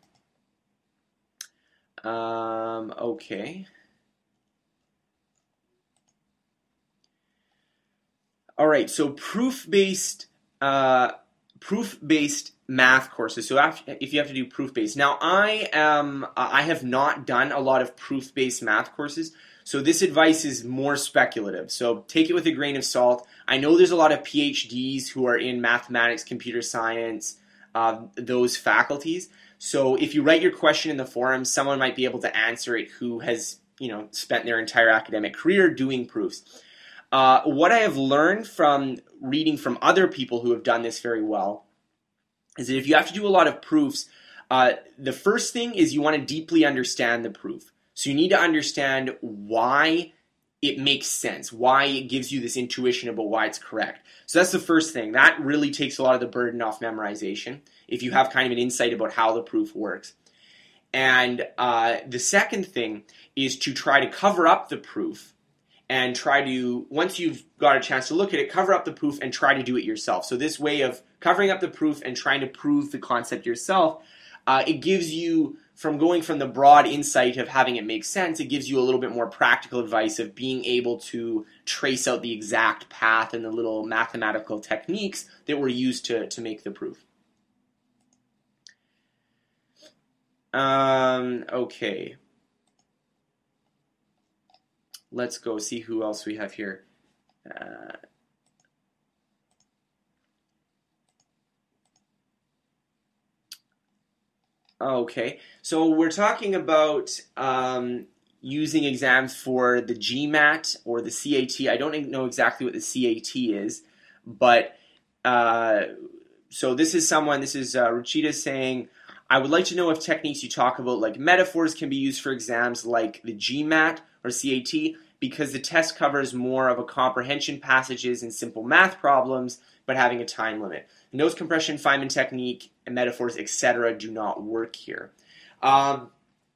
Um, okay. All right, so proof-based uh, proof-based math courses. So after, if you have to do proof-based. Now, I am I have not done a lot of proof-based math courses, so this advice is more speculative. So take it with a grain of salt. I know there's a lot of P H Ds who are in mathematics, computer science, uh, those faculties. So if you write your question in the forum, someone might be able to answer it who has, you know, spent their entire academic career doing proofs. Uh, what I have learned from reading from other people who have done this very well is that if you have to do a lot of proofs, uh, the first thing is you want to deeply understand the proof. So you need to understand why it makes sense, why it gives you this intuition about why it's correct. So that's the first thing. That really takes a lot of the burden off memorization, if you have kind of an insight about how the proof works. And uh, the second thing is to try to cover up the proof and try to, once you've got a chance to look at it, cover up the proof and try to do it yourself. So this way of covering up the proof and trying to prove the concept yourself, uh, it gives you, from going from the broad insight of having it make sense, it gives you a little bit more practical advice of being able to trace out the exact path and the little mathematical techniques that were used to, to make the proof. Um, okay. Let's go see who else we have here. Uh, okay, so we're talking about um, using exams for the GMAT or the C A T. I don't know exactly what the C A T is, but uh, so this is someone, this is uh, Ruchita saying, I would like to know if techniques you talk about like metaphors can be used for exams like the GMAT or C A T, because the test covers more of a comprehension passages and simple math problems, but having a time limit. Nose compression, Feynman technique, and metaphors, et cetera do not work here. Um,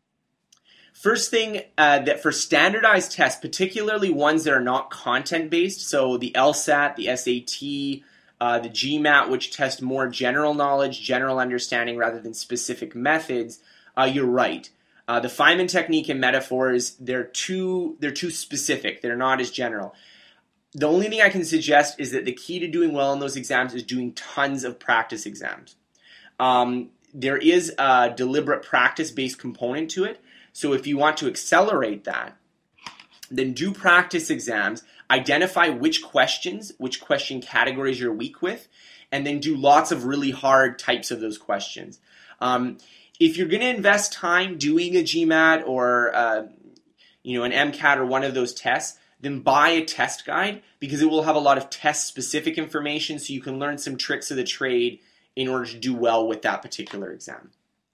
first thing, uh, that for standardized tests, particularly ones that are not content-based, so the LSAT, the S A T, uh, the GMAT, which test more general knowledge, general understanding rather than specific methods, uh, you're right. Uh, the Feynman technique and metaphors, they're too, they're too specific. They're not as general. The only thing I can suggest is that the key to doing well in those exams is doing tons of practice exams. Um, there is a deliberate practice-based component to it. So if you want to accelerate that, then do practice exams, identify which questions, which question categories you're weak with, and then do lots of really hard types of those questions. Um, if you're going to invest time doing a GMAT or uh, you know, an MCAT or one of those tests, then buy a test guide, because it will have a lot of test-specific information so you can learn some tricks of the trade in order to do well with that particular exam.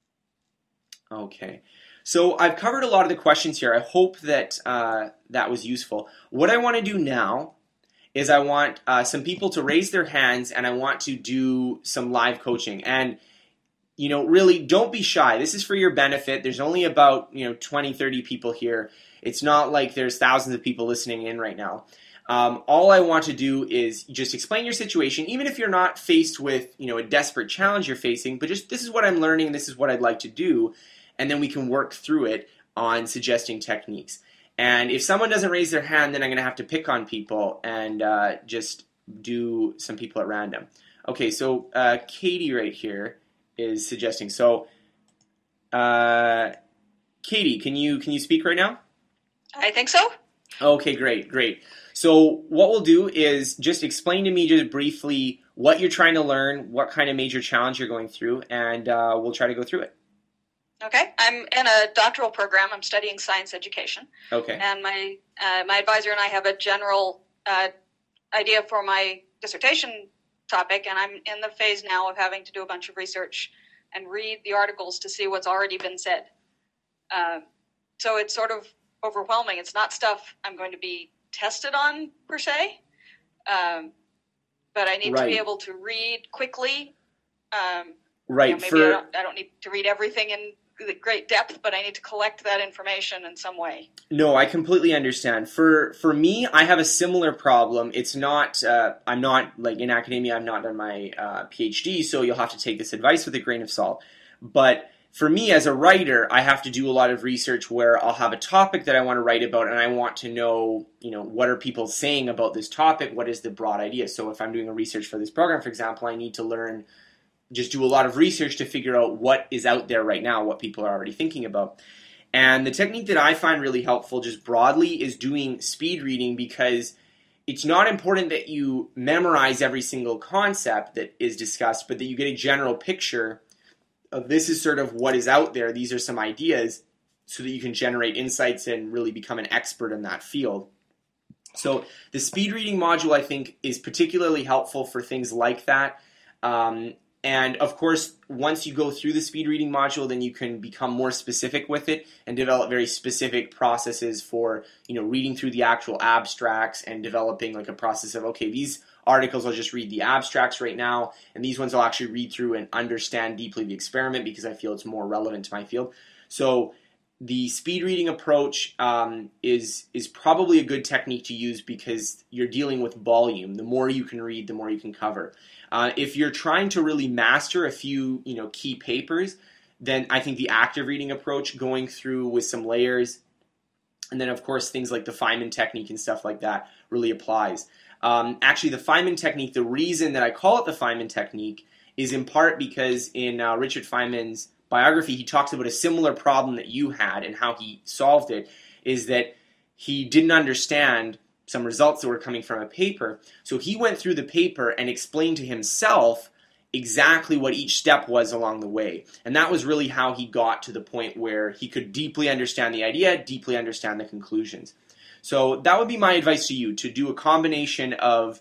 Okay, so I've covered a lot of the questions here. I hope that uh, that was useful. What I want to do now is I want uh, some people to raise their hands, and I want to do some live coaching. And you know, really, don't be shy. This is for your benefit. There's only about, you know, twenty, thirty people here. It's not like there's thousands of people listening in right now. Um, all I want to do is just explain your situation, even if you're not faced with, you know, a desperate challenge you're facing, but just this is what I'm learning, this is what I'd like to do, and then we can work through it on suggesting techniques. And if someone doesn't raise their hand, then I'm going to have to pick on people and uh, just do some people at random. Okay, so uh, Katie right here is suggesting. So, uh, Katie, can you can you speak right now? I think so. Okay, great, great. So what we'll do is just explain to me just briefly what you're trying to learn, what kind of major challenge you're going through, and uh, we'll try to go through it. Okay, I'm in a doctoral program. I'm studying science education. Okay. And my uh, my advisor and I have a general uh, idea for my dissertation topic, and I'm in the phase now of having to do a bunch of research and read the articles to see what's already been said. Uh, so it's sort of overwhelming. It's not stuff I'm going to be tested on, per se, um, but I need right. to be able to read quickly. Um, right. You know, maybe For... I, don't, I don't need to read everything in great depth, but I need to collect that information in some way. No, I completely understand. For for me, I have a similar problem. It's not, uh, I'm not, like in academia, I've not done my uh, PhD, so you'll have to take this advice with a grain of salt. But for me as a writer, I have to do a lot of research where I'll have a topic that I want to write about, and I want to know, you know, what are people saying about this topic? What is the broad idea? So if I'm doing a research for this program, for example, I need to learn just do a lot of research to figure out what is out there right now, what people are already thinking about. And the technique that I find really helpful just broadly is doing speed reading, because it's not important that you memorize every single concept that is discussed, but that you get a general picture of this is sort of what is out there, these are some ideas, so that you can generate insights and really become an expert in that field. So the speed reading module, I think, is particularly helpful for things like that. Um, And of course, once you go through the speed reading module, then you can become more specific with it and develop very specific processes for, you know, reading through the actual abstracts and developing like a process of, okay, these articles I'll just read the abstracts right now, and these ones I'll actually read through and understand deeply the experiment because I feel it's more relevant to my field. So the speed reading approach um, is is probably a good technique to use because you're dealing with volume. The more you can read, the more you can cover. Uh, if you're trying to really master a few, you know, key papers, then I think the active reading approach, going through with some layers, and then of course things like the Feynman technique and stuff like that, really applies. Um, actually, the Feynman technique, the reason that I call it the Feynman technique is in part because in uh, Richard Feynman's biography, he talks about a similar problem that you had and how he solved it, is that he didn't understand some results that were coming from a paper. So he went through the paper and explained to himself exactly what each step was along the way. And that was really how he got to the point where he could deeply understand the idea, deeply understand the conclusions. So that would be my advice to you, to do a combination of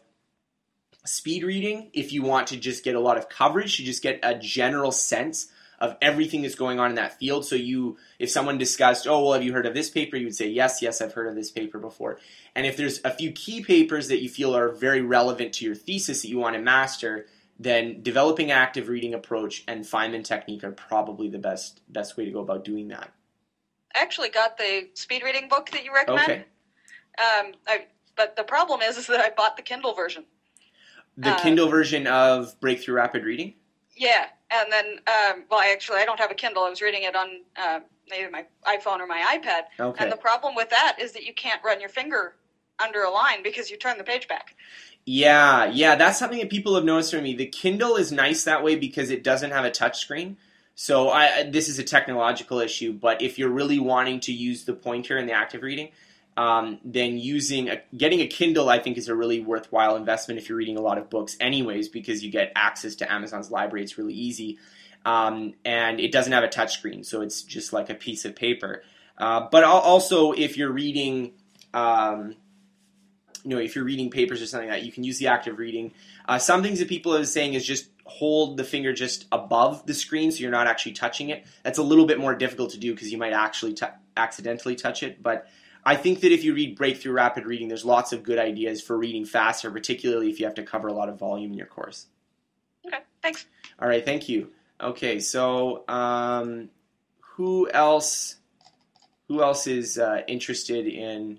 speed reading if you want to just get a lot of coverage, to just get a general sense of everything that's going on in that field. So you, if someone discussed, oh, well, have you heard of this paper? You would say, yes, yes, I've heard of this paper before. And if there's a few key papers that you feel are very relevant to your thesis that you want to master, then developing an active reading approach and Feynman technique are probably the best best way to go about doing that. I actually got the speed reading book that you recommend. Okay. Um, I, but the problem is, is that I bought the Kindle version. The uh, Kindle version of Breakthrough Rapid Reading? Yeah, and then, um, well, I actually, I don't have a Kindle. I was reading it on uh, maybe my iPhone or my iPad. Okay. And the problem with that is that you can't run your finger under a line because you turn the page back. Yeah, yeah, that's something that people have noticed from me. The Kindle is nice that way because it doesn't have a touchscreen. So I, this is a technological issue, but if you're really wanting to use the pointer in the active reading, um, then using a, getting a Kindle, I think, is a really worthwhile investment if you're reading a lot of books anyways, because you get access to Amazon's library. It's really easy. Um, and it doesn't have a touchscreen, so it's just like a piece of paper. Uh, but also, if you're reading... Um, You know, if you're reading papers or something like that, you can use the active reading. Uh, some things that people are saying is just hold the finger just above the screen so you're not actually touching it. That's a little bit more difficult to do because you might actually t- accidentally touch it. But I think that if you read Breakthrough Rapid Reading, there's lots of good ideas for reading faster, particularly if you have to cover a lot of volume in your course. Okay, thanks. All right, thank you. Okay, so um, who else? Who else is uh, interested in?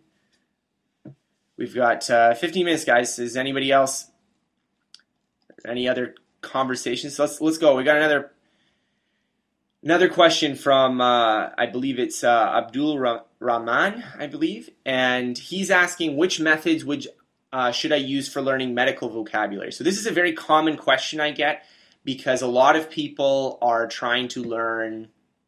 We've got uh, fifteen minutes, guys. Is anybody else? Any other conversations? So let's let's go. We got another another question from uh, I believe it's uh, Abdul Rahman, I believe, and he's asking which methods would uh, should I use for learning medical vocabulary. So this is a very common question I get because a lot of people are trying to learn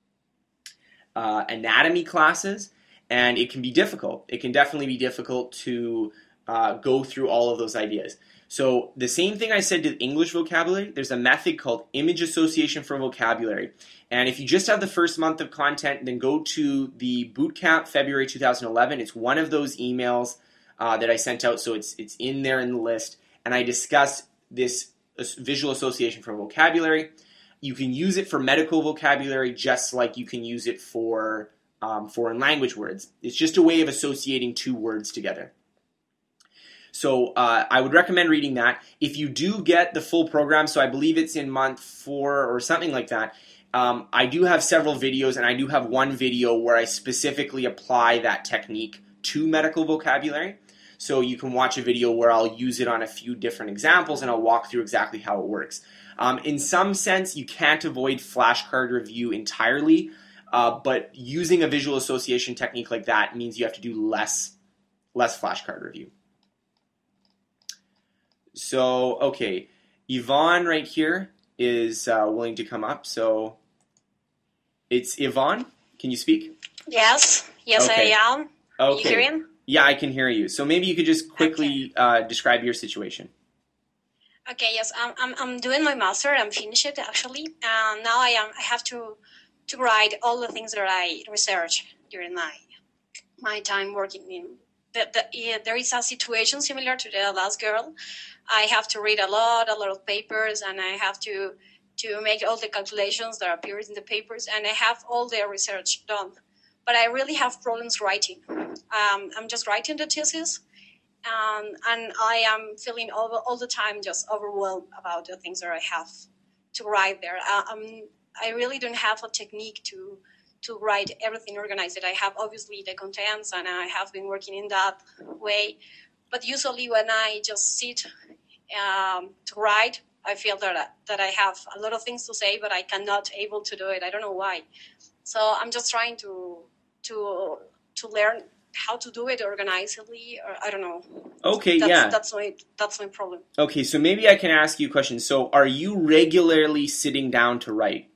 uh, anatomy classes. And it can be difficult. It can definitely be difficult to uh, go through all of those ideas. So the same thing I said to English vocabulary, there's a method called image association for vocabulary. And if you just have the first month of content, then go to the bootcamp February two thousand eleven. It's one of those emails uh, that I sent out, so it's it's in there in the list. And I discuss this visual association for vocabulary. You can use it for medical vocabulary just like you can use it for Um, foreign language words. It's just a way of associating two words together. So uh, I would recommend reading that. If you do get the full program, so I believe it's in month four or something like that, um, I do have several videos, and I do have one video where I specifically apply that technique to medical vocabulary. So you can watch a video where I'll use it on a few different examples, and I'll walk through exactly how it works. Um, in some sense, you can't avoid flashcard review entirely, Uh, but using a visual association technique like that means you have to do less, less flashcard review. So, okay, Yvonne right here is uh, willing to come up. So, it's Yvonne. Can you speak? Yes, yes, okay. I am. Are Okay. you hearing? Yeah, I can hear you. So maybe you could just quickly Okay. uh, describe your situation. Okay, yes, I'm, I'm, I'm doing my master. I'm finished it actually, and now I am. I have to. to write all the things that I research during my my time working in. The, the, yeah, there is a situation similar to the last girl. I have to read a lot, a lot of papers, and I have to to make all the calculations that appear in the papers, and I have all the research done. But I really have problems writing. Um, I'm just writing the thesis, um, and I am feeling all, all the time just overwhelmed about the things that I have to write there. Uh, um, I really don't have a technique to to write everything organized. I have obviously the contents, and I have been working in that way. But usually when I just sit um, to write, I feel that that I have a lot of things to say, but I cannot able to do it. I don't know why. So I'm just trying to to to learn how to do it organizedly, or I don't know. Okay, that's, yeah. That's my that's my problem. Okay, so maybe I can ask you a question. So are you regularly sitting down to write?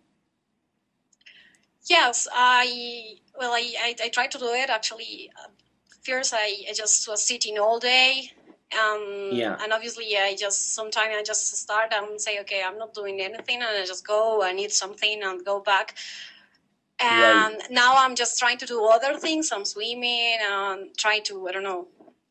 Yes, I well, I, I, I try to do it actually. Uh, first, I, I just was sitting all day, um, Yeah. and obviously, I just sometimes I just start and say, okay, I'm not doing anything, and I just go and eat something and go back. And Right. now I'm just trying to do other things. I'm swimming and trying to I don't know,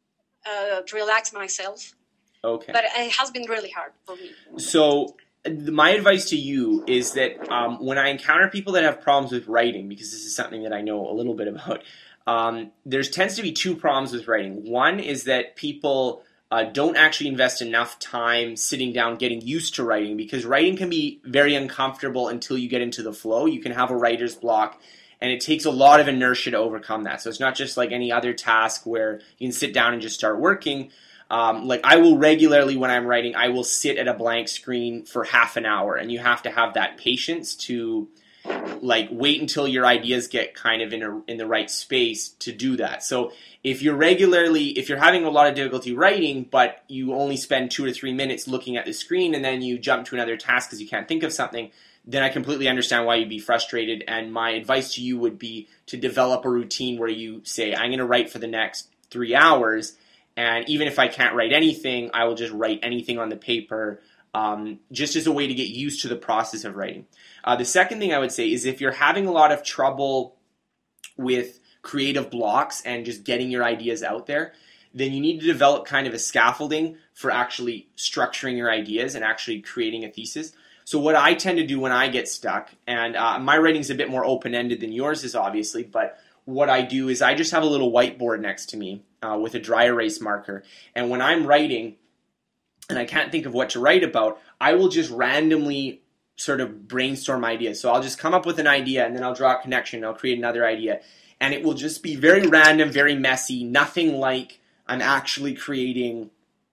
uh, to relax myself. Okay. But it has been really hard for me. So my advice to you is that um, when I encounter people that have problems with writing, because this is something that I know a little bit about, um, there tends to be two problems with writing. One is that people uh, don't actually invest enough time sitting down getting used to writing, because writing can be very uncomfortable until you get into the flow. You can have a writer's block, and it takes a lot of inertia to overcome that. So it's not just like any other task where you can sit down and just start working. Um, like I will regularly, when I'm writing, I will sit at a blank screen for half an hour, and you have to have that patience to like wait until your ideas get kind of in a, in the right space to do that. So if you're regularly, if you're having a lot of difficulty writing, but you only spend two or three minutes looking at the screen and then you jump to another task because you can't think of something, then I completely understand why you'd be frustrated. And my advice to you would be to develop a routine where you say, I'm going to write for the next three hours. And even if I can't write anything, I will just write anything on the paper, um, just as a way to get used to the process of writing. Uh, the second thing I would say is if you're having a lot of trouble with creative blocks and just getting your ideas out there, then you need to develop kind of a scaffolding for actually structuring your ideas and actually creating a thesis. So what I tend to do when I get stuck, and uh, my writing's a bit more open-ended than yours is obviously, but what I do is I just have a little whiteboard next to me uh, with a dry erase marker. And when I'm writing and I can't think of what to write about, I will just randomly sort of brainstorm ideas. So I'll just come up with an idea, and then I'll draw a connection, and I'll create another idea. And it will just be very random, very messy, nothing like I'm actually creating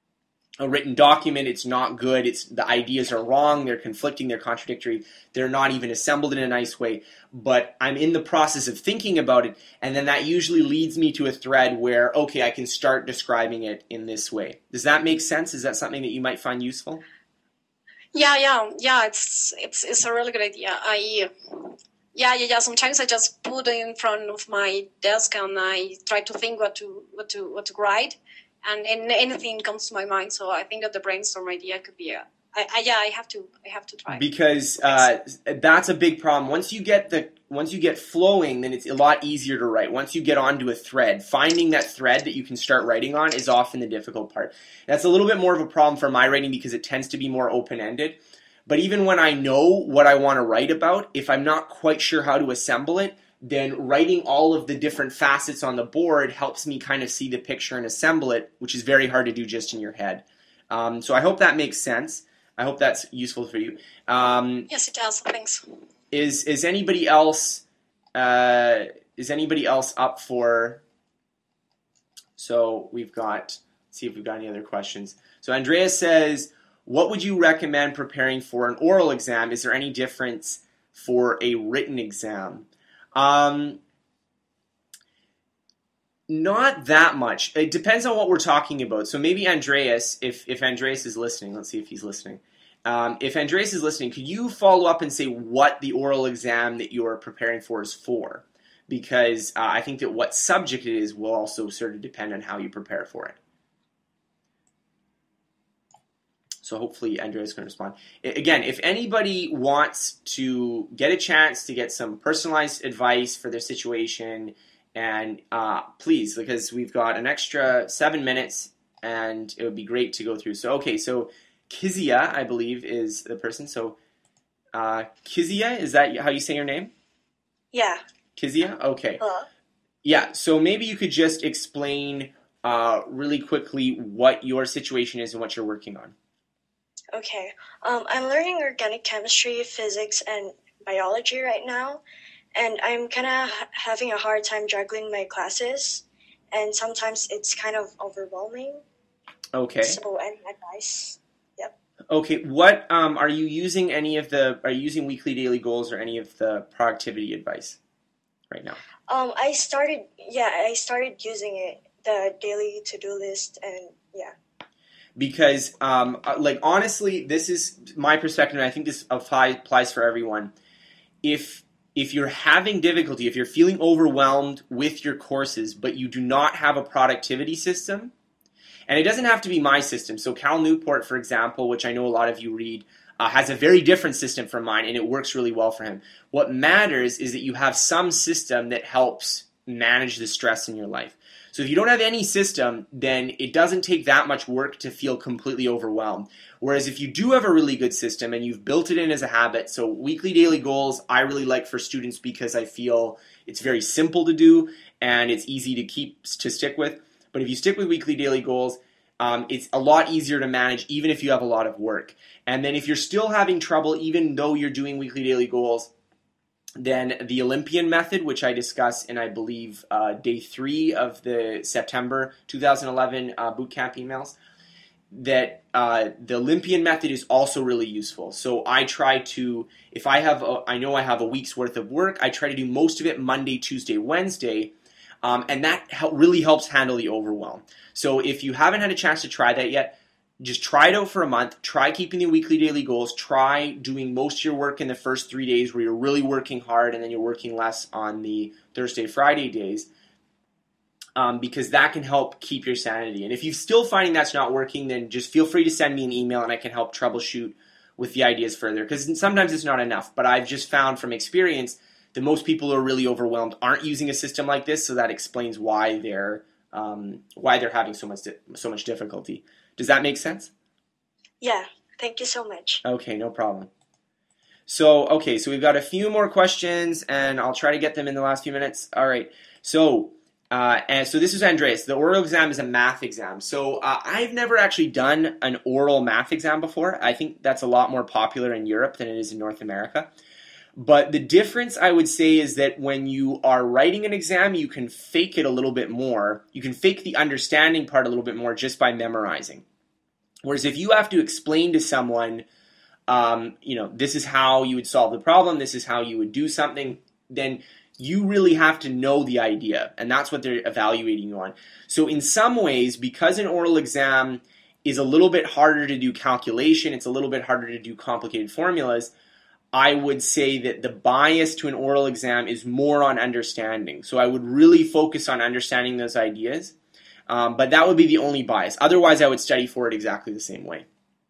a written document. It's not good. It's the ideas are wrong. They're conflicting. They're contradictory. They're not even assembled in a nice way. But I'm in the process of thinking about it, and then that usually leads me to a thread where, okay, I can start describing it in this way. Does that make sense? Is that something that you might find useful? Yeah, yeah, yeah. It's it's it's a really good idea. I yeah, yeah, yeah. Sometimes I just put it in front of my desk and I try to think what to what to what to write. And, and anything comes to my mind, so I think that the brainstorm idea could be a. I, I, yeah, I have to. I have to try. Because uh, that's a big problem. Once you get the once you get flowing, then it's a lot easier to write. Once you get onto a thread, finding that thread that you can start writing on is often the difficult part. That's a little bit more of a problem for my writing because it tends to be more open-ended. But even when I know what I want to write about, if I'm not quite sure how to assemble it, then writing all of the different facets on the board helps me kind of see the picture and assemble it, which is very hard to do just in your head. Um, so I hope that makes sense. I hope that's useful for you. Um, yes, it does. Thanks. Is is anybody else uh, is anybody else up for? So we've got. Let's see if we've got any other questions. So Andrea says, "What would you recommend preparing for an oral exam? Is there any difference for a written exam?" Um, not that much. It depends on what we're talking about. So maybe Andreas, if, if Andreas is listening, let's see if he's listening. Um, if Andreas is listening, could you follow up and say what the oral exam that you're preparing for is for? Because uh, I think that what subject it is will also sort of depend on how you prepare for it. So hopefully Andrea's going to respond. Again, if anybody wants to get a chance to get some personalized advice for their situation, and uh, please, because we've got an extra seven minutes, and it would be great to go through. So, okay, so Kizia, I believe, is the person. So, uh, Kizia, is that how you say your name? Yeah. Kizia? Okay. Hello. Yeah, so maybe you could just explain uh, really quickly what your situation is and what you're working on. Okay. Um, I'm learning organic chemistry, physics, and biology right now. and I'm kind of having a hard time juggling my classes, and sometimes it's kind of overwhelming. Okay. So any advice? Yep. Okay. What um, are you using? Any of the are you using weekly daily goals or any of the productivity advice right now? Um, I started. Yeah, I started using it, the daily to-do list, and yeah. Because, um, like, honestly, this is my perspective, and I think this apply, applies for everyone. If if you're having difficulty, if you're feeling overwhelmed with your courses, but you do not have a productivity system, and it doesn't have to be my system. So Cal Newport, for example, which I know a lot of you read, uh, has a very different system from mine, and it works really well for him. What matters is that you have some system that helps manage the stress in your life. So if you don't have any system, then it doesn't take that much work to feel completely overwhelmed. Whereas if you do have a really good system and you've built it in as a habit, so weekly daily goals I really like for students because I feel it's very simple to do and it's easy to keep to stick with. But if you stick with weekly daily goals, um, it's a lot easier to manage even if you have a lot of work. And then if you're still having trouble, even though you're doing weekly daily goals, then the Olympian method, which I discuss in, I believe, uh, day three of the September two thousand eleven uh, bootcamp emails, that uh, the Olympian method is also really useful. So I try to, if I have, a, I know I have a week's worth of work, I try to do most of it Monday, Tuesday, Wednesday, um, and that help, really helps handle the overwhelm. So if you haven't had a chance to try that yet, just try it out for a month. Try keeping the weekly daily goals. Try doing most of your work in the first three days where you're really working hard and then you're working less on the Thursday, Friday days, um, because that can help keep your sanity. And if you're still finding that's not working, then just feel free to send me an email and I can help troubleshoot with the ideas further, because sometimes it's not enough. But I've just found from experience that most people who are really overwhelmed aren't using a system like this, so that explains why they're um, why they're having so much di- so much difficulty. Does that make sense? Yeah, thank you so much. Okay, no problem. So, okay, so we've got a few more questions, and I'll try to get them in the last few minutes. All right, so uh, and so this is Andreas. The oral exam is a math exam. So uh, I've never actually done an oral math exam before. I think that's a lot more popular in Europe than it is in North America. But the difference, I would say, is that when you are writing an exam, you can fake it a little bit more. You can fake the understanding part a little bit more just by memorizing. Whereas if you have to explain to someone, um, you know, this is how you would solve the problem, this is how you would do something, then you really have to know the idea. And that's what they're evaluating you on. So in some ways, because an oral exam is a little bit harder to do calculation, it's a little bit harder to do complicated formulas, I would say that the bias to an oral exam is more on understanding. So I would really focus on understanding those ideas, um, but that would be the only bias. Otherwise, I would study for it exactly the same way.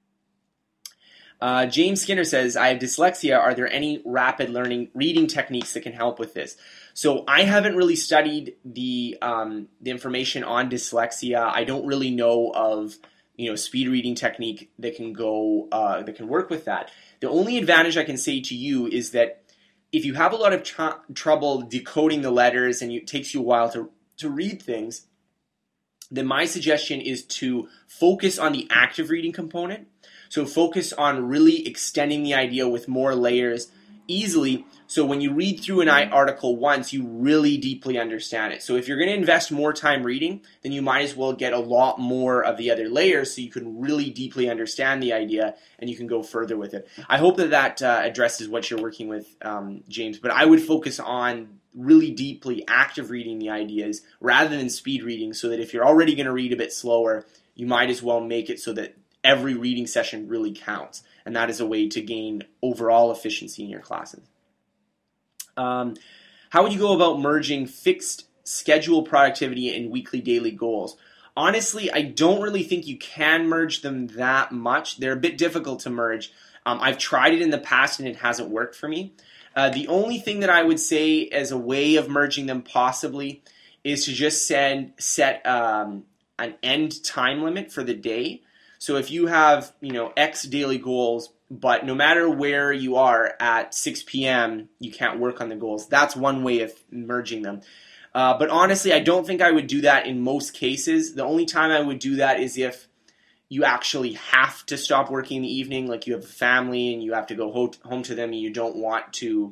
Uh, James Skinner says, I have dyslexia. Are there any rapid learning reading techniques that can help with this? So I haven't really studied the um, the information on dyslexia. I don't really know of you know speed reading technique that can go uh, that can work with that. The only advantage I can say to you is that if you have a lot of tr- trouble decoding the letters and it takes you a while to, to read things, then my suggestion is to focus on the active reading component. So focus on really extending the idea with more layers easily, so when you read through an article once, you really deeply understand it. So if you're going to invest more time reading, then you might as well get a lot more of the other layers so you can really deeply understand the idea and you can go further with it. I hope that that uh, addresses what you're working with, um, James, but I would focus on really deeply active reading the ideas rather than speed reading, so that if you're already going to read a bit slower, you might as well make it so that every reading session really counts. And that is a way to gain overall efficiency in your classes. Um, how would you go about merging fixed schedule productivity and weekly daily goals? Honestly, I don't really think you can merge them that much. They're a bit difficult to merge. Um, I've tried it in the past and it hasn't worked for me. Uh, the only thing that I would say as a way of merging them possibly is to just send, set um, an end time limit for the day. So if you have, you know, X daily goals, but no matter where you are at six p.m., you can't work on the goals, that's one way of merging them. Uh, but honestly, I don't think I would do that in most cases. The only time I would do that is if you actually have to stop working in the evening, like you have a family and you have to go ho- home to them and you don't want to,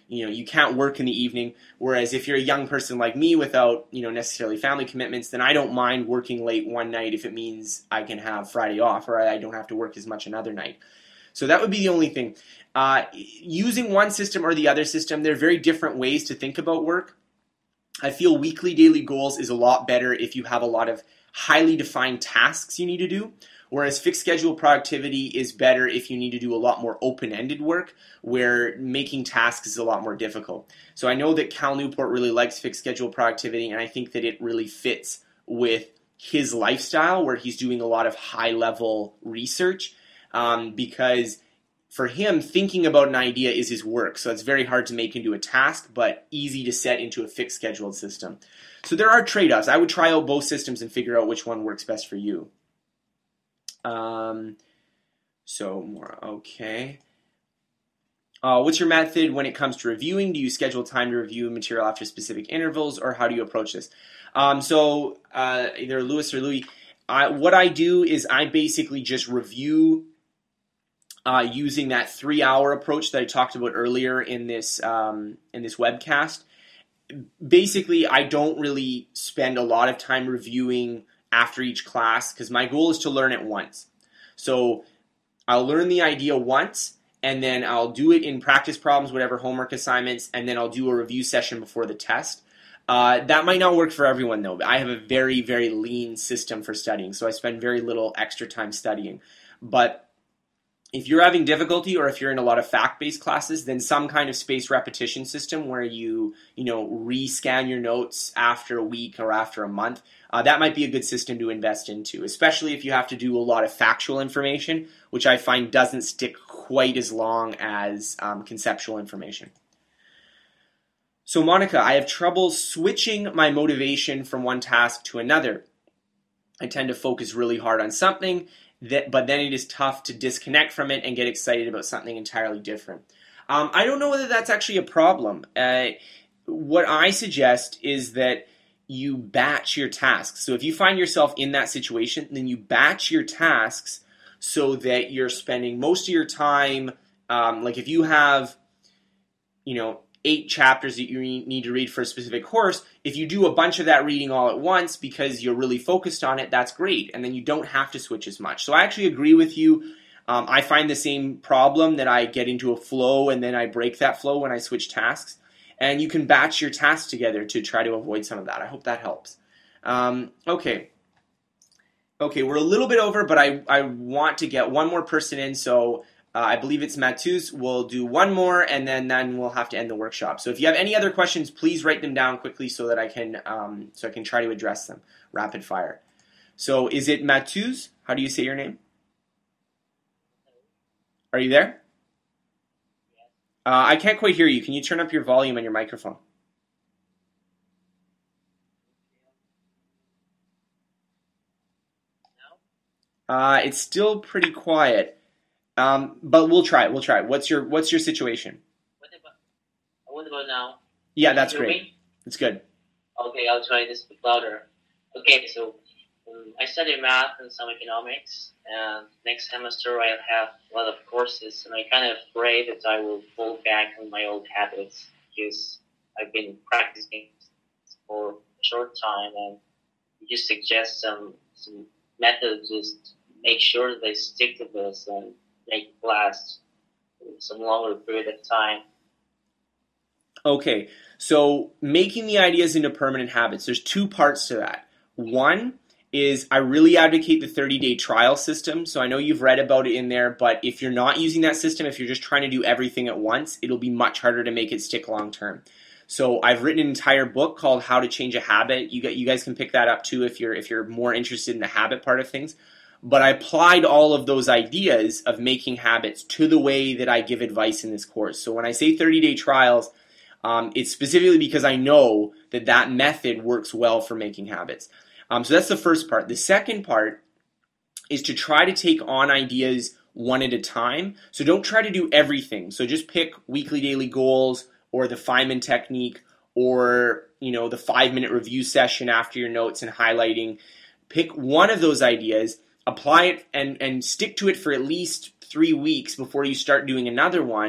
you know, you can't work in the evening. Whereas if you're a young person like me without, you know, necessarily family commitments, then I don't mind working late one night if it means I can have Friday off, or I don't have to work as much another night. So that would be the only thing. Uh, using one system or the other system, there are very different ways to think about work. I feel weekly daily goals is a lot better if you have a lot of highly defined tasks you need to do, whereas fixed schedule productivity is better if you need to do a lot more open-ended work where making tasks is a lot more difficult. So I know that Cal Newport really likes fixed schedule productivity, and I think that it really fits with his lifestyle where he's doing a lot of high-level research um, because for him, thinking about an idea is his work, so it's very hard to make into a task, but easy to set into a fixed scheduled system. So there are trade-offs. I would try out both systems and figure out which one works best for you. Um, so more, okay. Uh, what's your method when it comes to reviewing? Do you schedule time to review material after specific intervals, or how do you approach this? Um, so uh, either Lewis or Louis, I, what I do is I basically just review Uh, using that three-hour approach that I talked about earlier in this um, in this webcast. Basically, I don't really spend a lot of time reviewing after each class because my goal is to learn it once. So I'll learn the idea once, and then I'll do it in practice problems, whatever homework assignments, and then I'll do a review session before the test. Uh, that might not work for everyone, though. I have a very, very lean system for studying, so I spend very little extra time studying. But if you're having difficulty, or if you're in a lot of fact-based classes, then some kind of spaced repetition system where you, you know, re-scan your notes after a week or after a month, uh, that might be a good system to invest into, especially if you have to do a lot of factual information, which I find doesn't stick quite as long as um, conceptual information. So Monica, I have trouble switching my motivation from one task to another. I tend to focus really hard on something, That, but then it is tough to disconnect from it and get excited about something entirely different. Um, I don't know whether that's actually a problem. Uh, what I suggest is that you batch your tasks. So if you find yourself in that situation, then you batch your tasks so that you're spending most of your time, um, like if you have, you know, eight chapters that you need to read for a specific course, if you do a bunch of that reading all at once because you're really focused on it, that's great. And then you don't have to switch as much. So I actually agree with you. Um, I find the same problem that I get into a flow and then I break that flow when I switch tasks. And you can batch your tasks together to try to avoid some of that. I hope that helps. Um, okay. Okay, we're a little bit over, but I, I want to get one more person in, so Uh, I believe it's Matus. We'll do one more, and then, then we'll have to end the workshop. So if you have any other questions, please write them down quickly so that I can um, so I can try to address them rapid fire. So is it Matus? How do you say your name? Are you there? Uh, I can't quite hear you. Can you turn up your volume on your microphone? Uh, it's still pretty quiet. Um, but we'll try it. We'll try it. What's your What's your situation? What about, what about now? Yeah, that's Can you hear great. me? It's good. Okay, I'll try this a bit louder. Okay, so um, I study math and some economics, and next semester I'll have a lot of courses, and I'm kind of afraid that I will fall back on my old habits because I've been practicing for a short time, and you just suggest some some methods just make sure that they stick to this and make it last some longer period of time. Okay, so making the ideas into permanent habits, there's two parts to that. One is I really advocate the thirty-day trial system. So I know you've read about it in there, but if you're not using that system, if you're just trying to do everything at once, it'll be much harder to make it stick long term. So I've written an entire book called How to Change a Habit. You, you guys can pick that up too if you're if you're more interested in the habit part of things. But I applied all of those ideas of making habits to the way that I give advice in this course. So when I say thirty-day trials, um, it's specifically because I know that that method works well for making habits. Um, so that's the first part. The second part is to try to take on ideas one at a time. So don't try to do everything. So just pick weekly daily goals or the Feynman technique or, you know, the five-minute review session after your notes and highlighting. Pick one of those ideas, apply it and, and stick to it for at least three weeks before you start doing another one.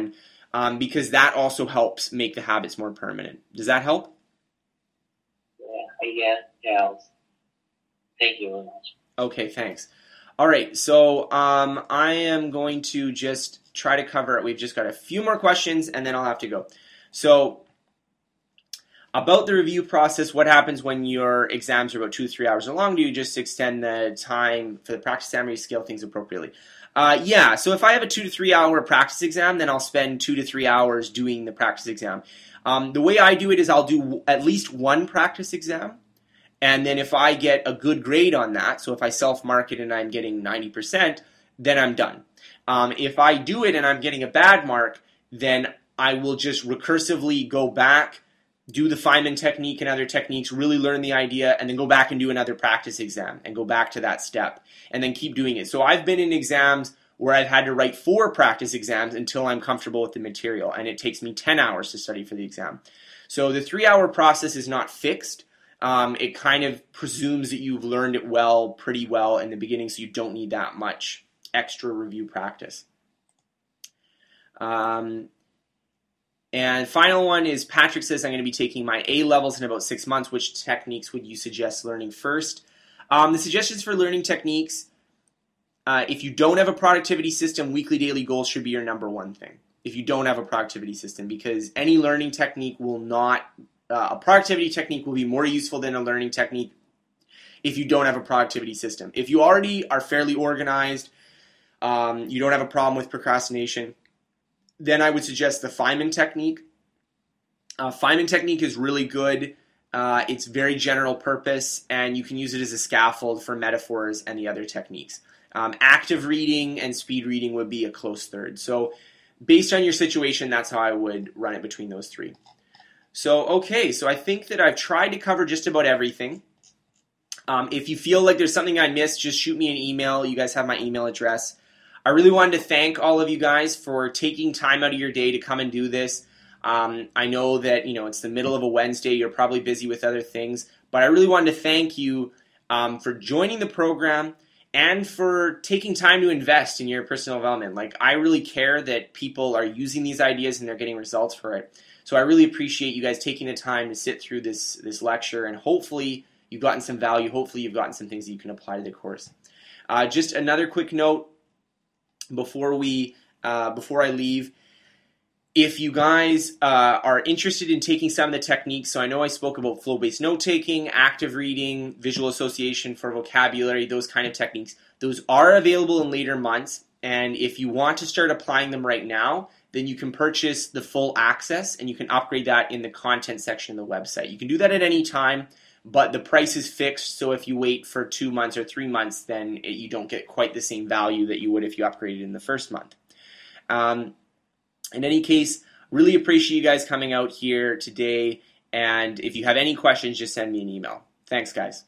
um, because that also helps make the habits more permanent. Does that help? Yeah, I get yeah. Thank you very much. Okay, thanks. All right, so um, I am going to just try to cover it. We've just got a few more questions, and then I'll have to go. So, about the review process, what happens when your exams are about two to three hours long? Do you just extend the time for the practice exam, or you scale things appropriately? Uh, yeah, so if I have a two to three hour practice exam, then I'll spend two to three hours doing the practice exam. Um, the way I do it is I'll do at least one practice exam. And then if I get a good grade on that, so if I self-market and I'm getting ninety percent, then I'm done. Um, if I do it and I'm getting a bad mark, then I will just recursively go back, do the Feynman technique and other techniques, really learn the idea, and then go back and do another practice exam and go back to that step and then keep doing it. So I've been in exams where I've had to write four practice exams until I'm comfortable with the material, and it takes me ten hours to study for the exam. So the three-hour process is not fixed. Um, it kind of presumes that you've learned it well, pretty well in the beginning, so you don't need that much extra review practice. Um, and final one is Patrick says, I'm going to be taking my A levels in about six months. Which techniques would you suggest learning first? Um, the suggestions for learning techniques, uh, if you don't have a productivity system, weekly daily goals should be your number one thing. If you don't have a productivity system, because any learning technique will not Uh, a productivity technique will be more useful than a learning technique if you don't have a productivity system. If you already are fairly organized, um, you don't have a problem with procrastination, then I would suggest the Feynman technique. Uh, Feynman technique is really good. Uh, it's very general purpose, and you can use it as a scaffold for metaphors and the other techniques. Um, active reading and speed reading would be a close third. So based on your situation, that's how I would run it between those three. So, okay, so I think that I've tried to cover just about everything. Um, if you feel like there's something I missed, just shoot me an email. You guys have my email address. I really wanted to thank all of you guys for taking time out of your day to come and do this. Um, I know that, you know, it's the middle of a Wednesday. You're probably busy with other things. But I really wanted to thank you um, for joining the program and for taking time to invest in your personal development. Like, I really care that people are using these ideas and they're getting results for it. So I really appreciate you guys taking the time to sit through this, this lecture, and hopefully you've gotten some value. Hopefully you've gotten some things that you can apply to the course. Uh, just another quick note before we uh, before I leave. If you guys uh, are interested in taking some of the techniques, so I know I spoke about flow-based note-taking, active reading, visual association for vocabulary, those kind of techniques. Those are available in later months, and if you want to start applying them right now, then you can purchase the full access and you can upgrade that in the content section of the website. You can do that at any time, but the price is fixed, so if you wait for two months or three months, then it, you don't get quite the same value that you would if you upgraded in the first month. Um, in any case, really appreciate you guys coming out here today, and if you have any questions, just send me an email. Thanks, guys.